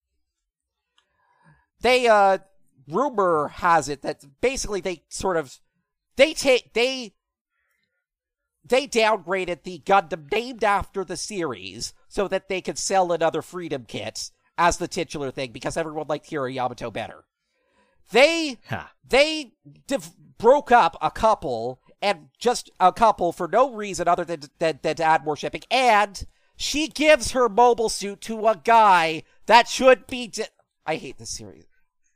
Rumor has it that basically they downgraded the Gundam named after the series so that they could sell another Freedom Kit as the titular thing because everyone liked Hiro Yamato better. They broke up a couple, and just a couple for no reason other than to add more shipping, and she gives her mobile suit to a guy that should be... I hate this series.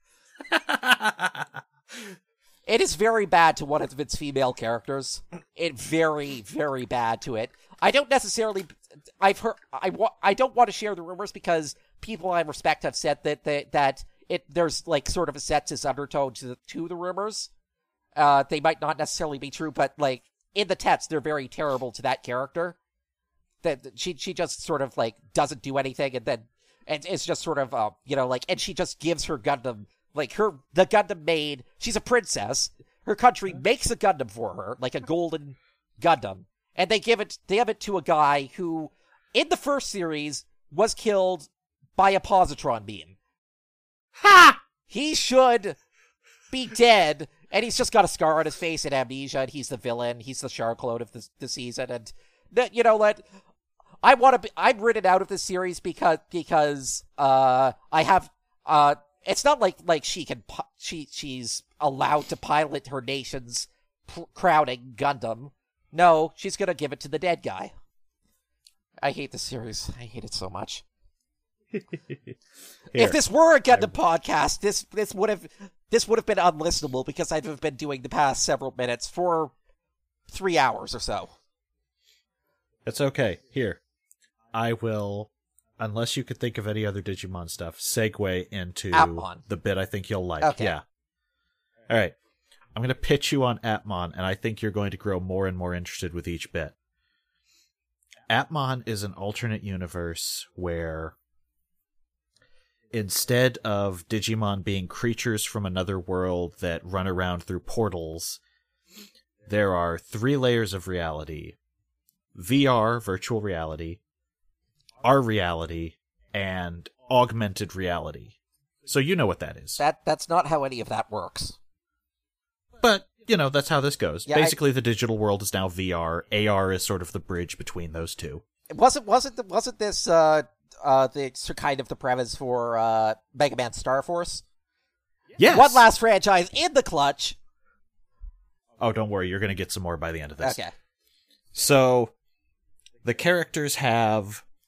It is very bad to one of its female characters. It's very, very bad to it. I don't necessarily... I don't want to share the rumors because people I respect have said that there's like sort of a sexist undertone to the rumors. They might not necessarily be true, but like in the text, they're very terrible to that character. That she just sort of like doesn't do anything, and it's just sort of and she just gives her Gundam. Like the Gundam maid, she's a princess. Her country makes a Gundam for her, like a golden Gundam, and they give it to a guy who, in the first series, was killed by a positron beam. Ha! He should be dead, and he's just got a scar on his face and amnesia, and he's the villain. He's the Char-Claude of the season, and I'm written out of this series because I have it's not like she's allowed to pilot her nation's crowning Gundam. No, she's gonna give it to the dead guy. I hate this series. I hate it so much. If this were a Gundam podcast, this would have been unlistenable because I've been doing the past several minutes for 3 hours or so. It's okay. Here, I will, unless you could think of any other Digimon stuff, segue into Appmon. The bit I think you'll like. Okay. Yeah. All right. I'm going to pitch you on Appmon, and I think you're going to grow more and more interested with each bit. Appmon is an alternate universe where instead of Digimon being creatures from another world that run around through portals, there are 3 layers of reality. VR, virtual reality, our reality, and augmented reality. So you know what that is. That's not how any of that works. But, that's how this goes. Yeah, Basically, the digital world is now VR. AR is sort of the bridge between those two. Wasn't this the kind of the premise for Mega Man Star Force? Yes. One last franchise in the clutch. Oh, don't worry. You're going to get some more by the end of this. Okay. So, the characters have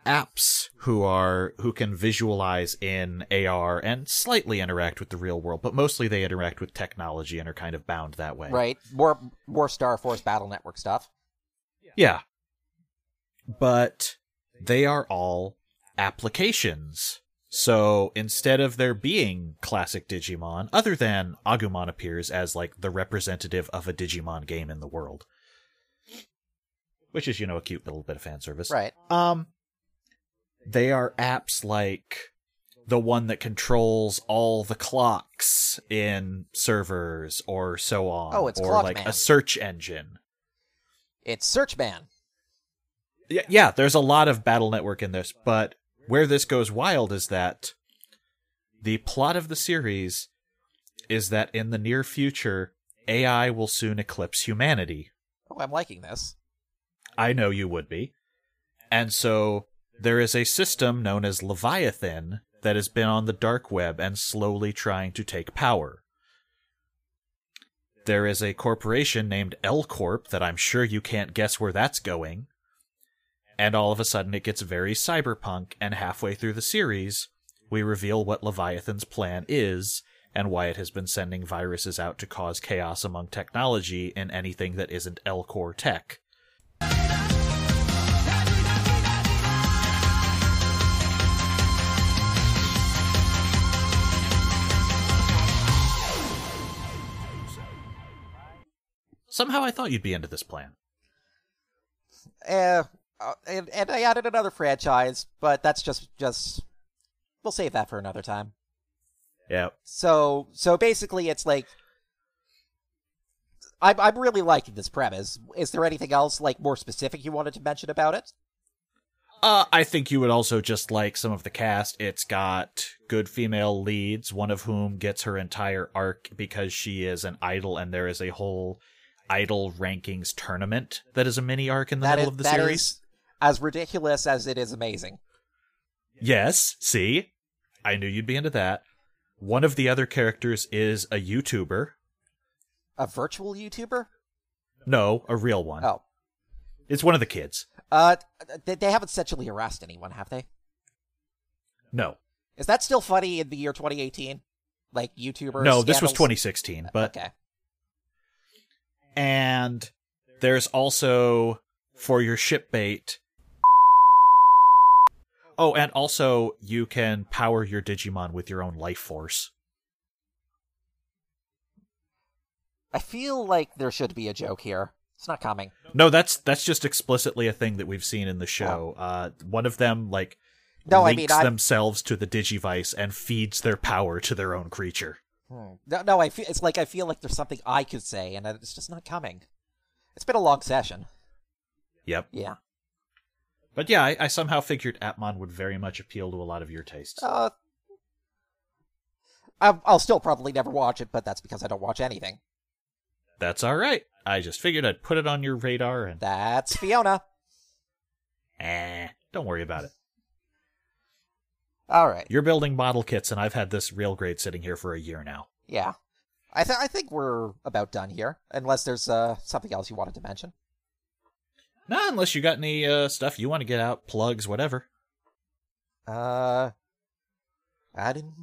apps who can visualize in AR and slightly interact with the real world, but mostly they interact with technology and are kind of bound that way. Right. More Star Force Battle Network stuff. Yeah. But they are all applications. So instead of there being classic Digimon, other than Agumon appears as like the representative of a Digimon game in the world, which is, a cute little bit of fan service. Right. They are apps like the one that controls all the clocks in servers or so on. Oh, it's or Clockman. like a search engine. It's Searchman. Yeah, there's a lot of Battle Network in this, but where this goes wild is that the plot of the series is that in the near future, AI will soon eclipse humanity. Oh, I'm liking this. I know you would be. And so there is a system known as Leviathan that has been on the dark web and slowly trying to take power. There is a corporation named L Corp that I'm sure you can't guess where that's going. And all of a sudden it gets very cyberpunk, and halfway through the series, we reveal what Leviathan's plan is and why it has been sending viruses out to cause chaos among technology in anything that isn't L-Core tech. Somehow I thought you'd be into this plan. And I added another franchise, but that's just we'll save that for another time. Yeah. So basically, it's like I'm really liking this premise. Is there anything else like more specific you wanted to mention about it? I think you would also just like some of the cast. It's got good female leads, one of whom gets her entire arc because she is an idol, and there is a whole idol rankings tournament that is a mini arc in the middle of the series. Is as ridiculous as it is amazing. Yes, see? I knew you'd be into that. One of the other characters is a YouTuber. A virtual YouTuber? No, a real one. Oh. It's one of the kids. They haven't sexually harassed anyone, have they? No. Is that still funny in the year 2018? Like, YouTubers? No, this was scandals? 2016, but... Okay. And there's also, for your ship bait... Oh, and also, you can power your Digimon with your own life force. I feel like there should be a joke here. It's not coming. No, that's just explicitly a thing that we've seen in the show. One of them, links themselves to the Digivice and feeds their power to their own creature. No, I feel like there's something I could say, and it's just not coming. It's been a long session. Yep. Yeah. But yeah, I somehow figured Appmon would very much appeal to a lot of your tastes. I'll still probably never watch it, but that's because I don't watch anything. That's all right. I just figured I'd put it on your radar and... That's Fiona. Don't worry about it. All right. You're building model kits, and I've had this rail grade sitting here for a year now. Yeah. I think we're about done here, unless there's something else you wanted to mention. Nah, unless you got any stuff you want to get out, plugs, whatever. I didn't...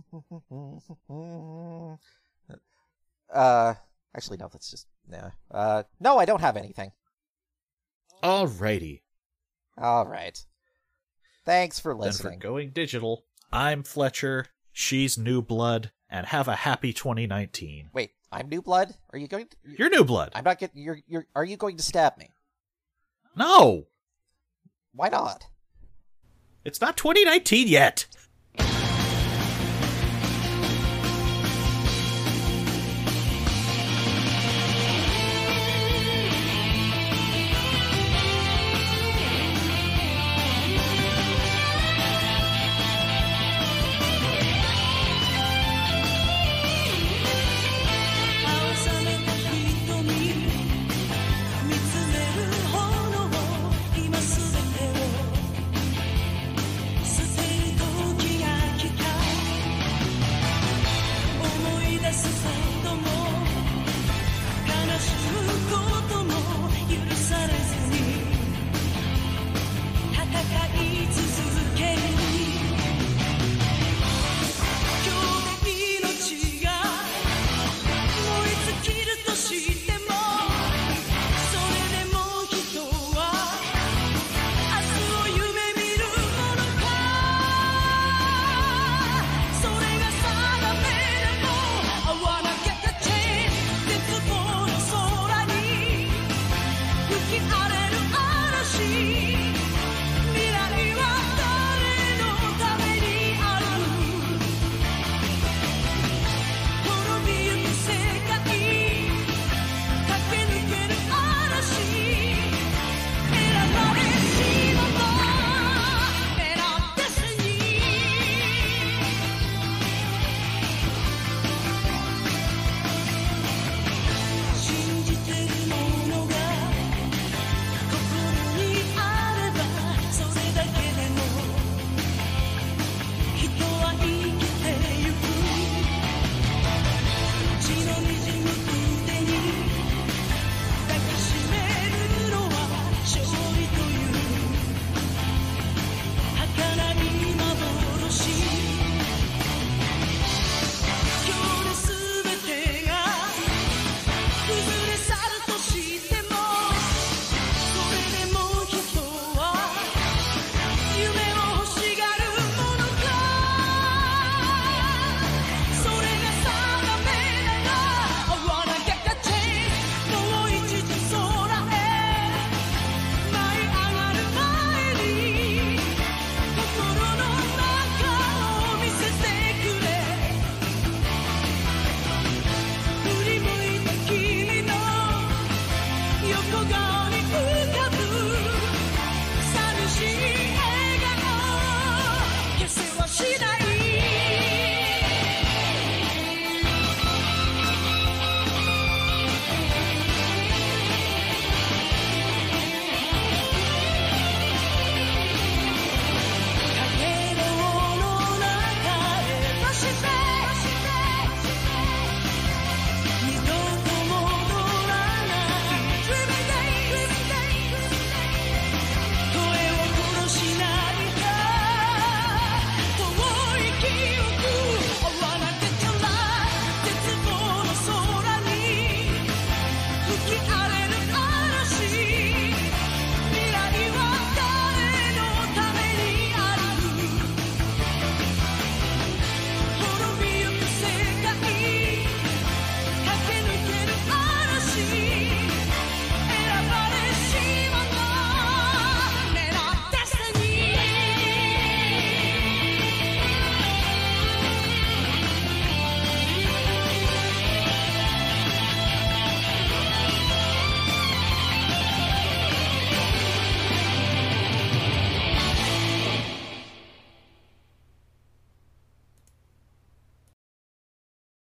Actually, no, that's just... No. No, I don't have anything. Alrighty. All right. Thanks for Then listening. for Going Digital, I'm Fletcher, she's New Blood, and have a happy 2019. Wait, I'm New Blood? Are you going to... You're New Blood. I'm not getting... Are you going to stab me? No! Why not? It's not 2019 yet!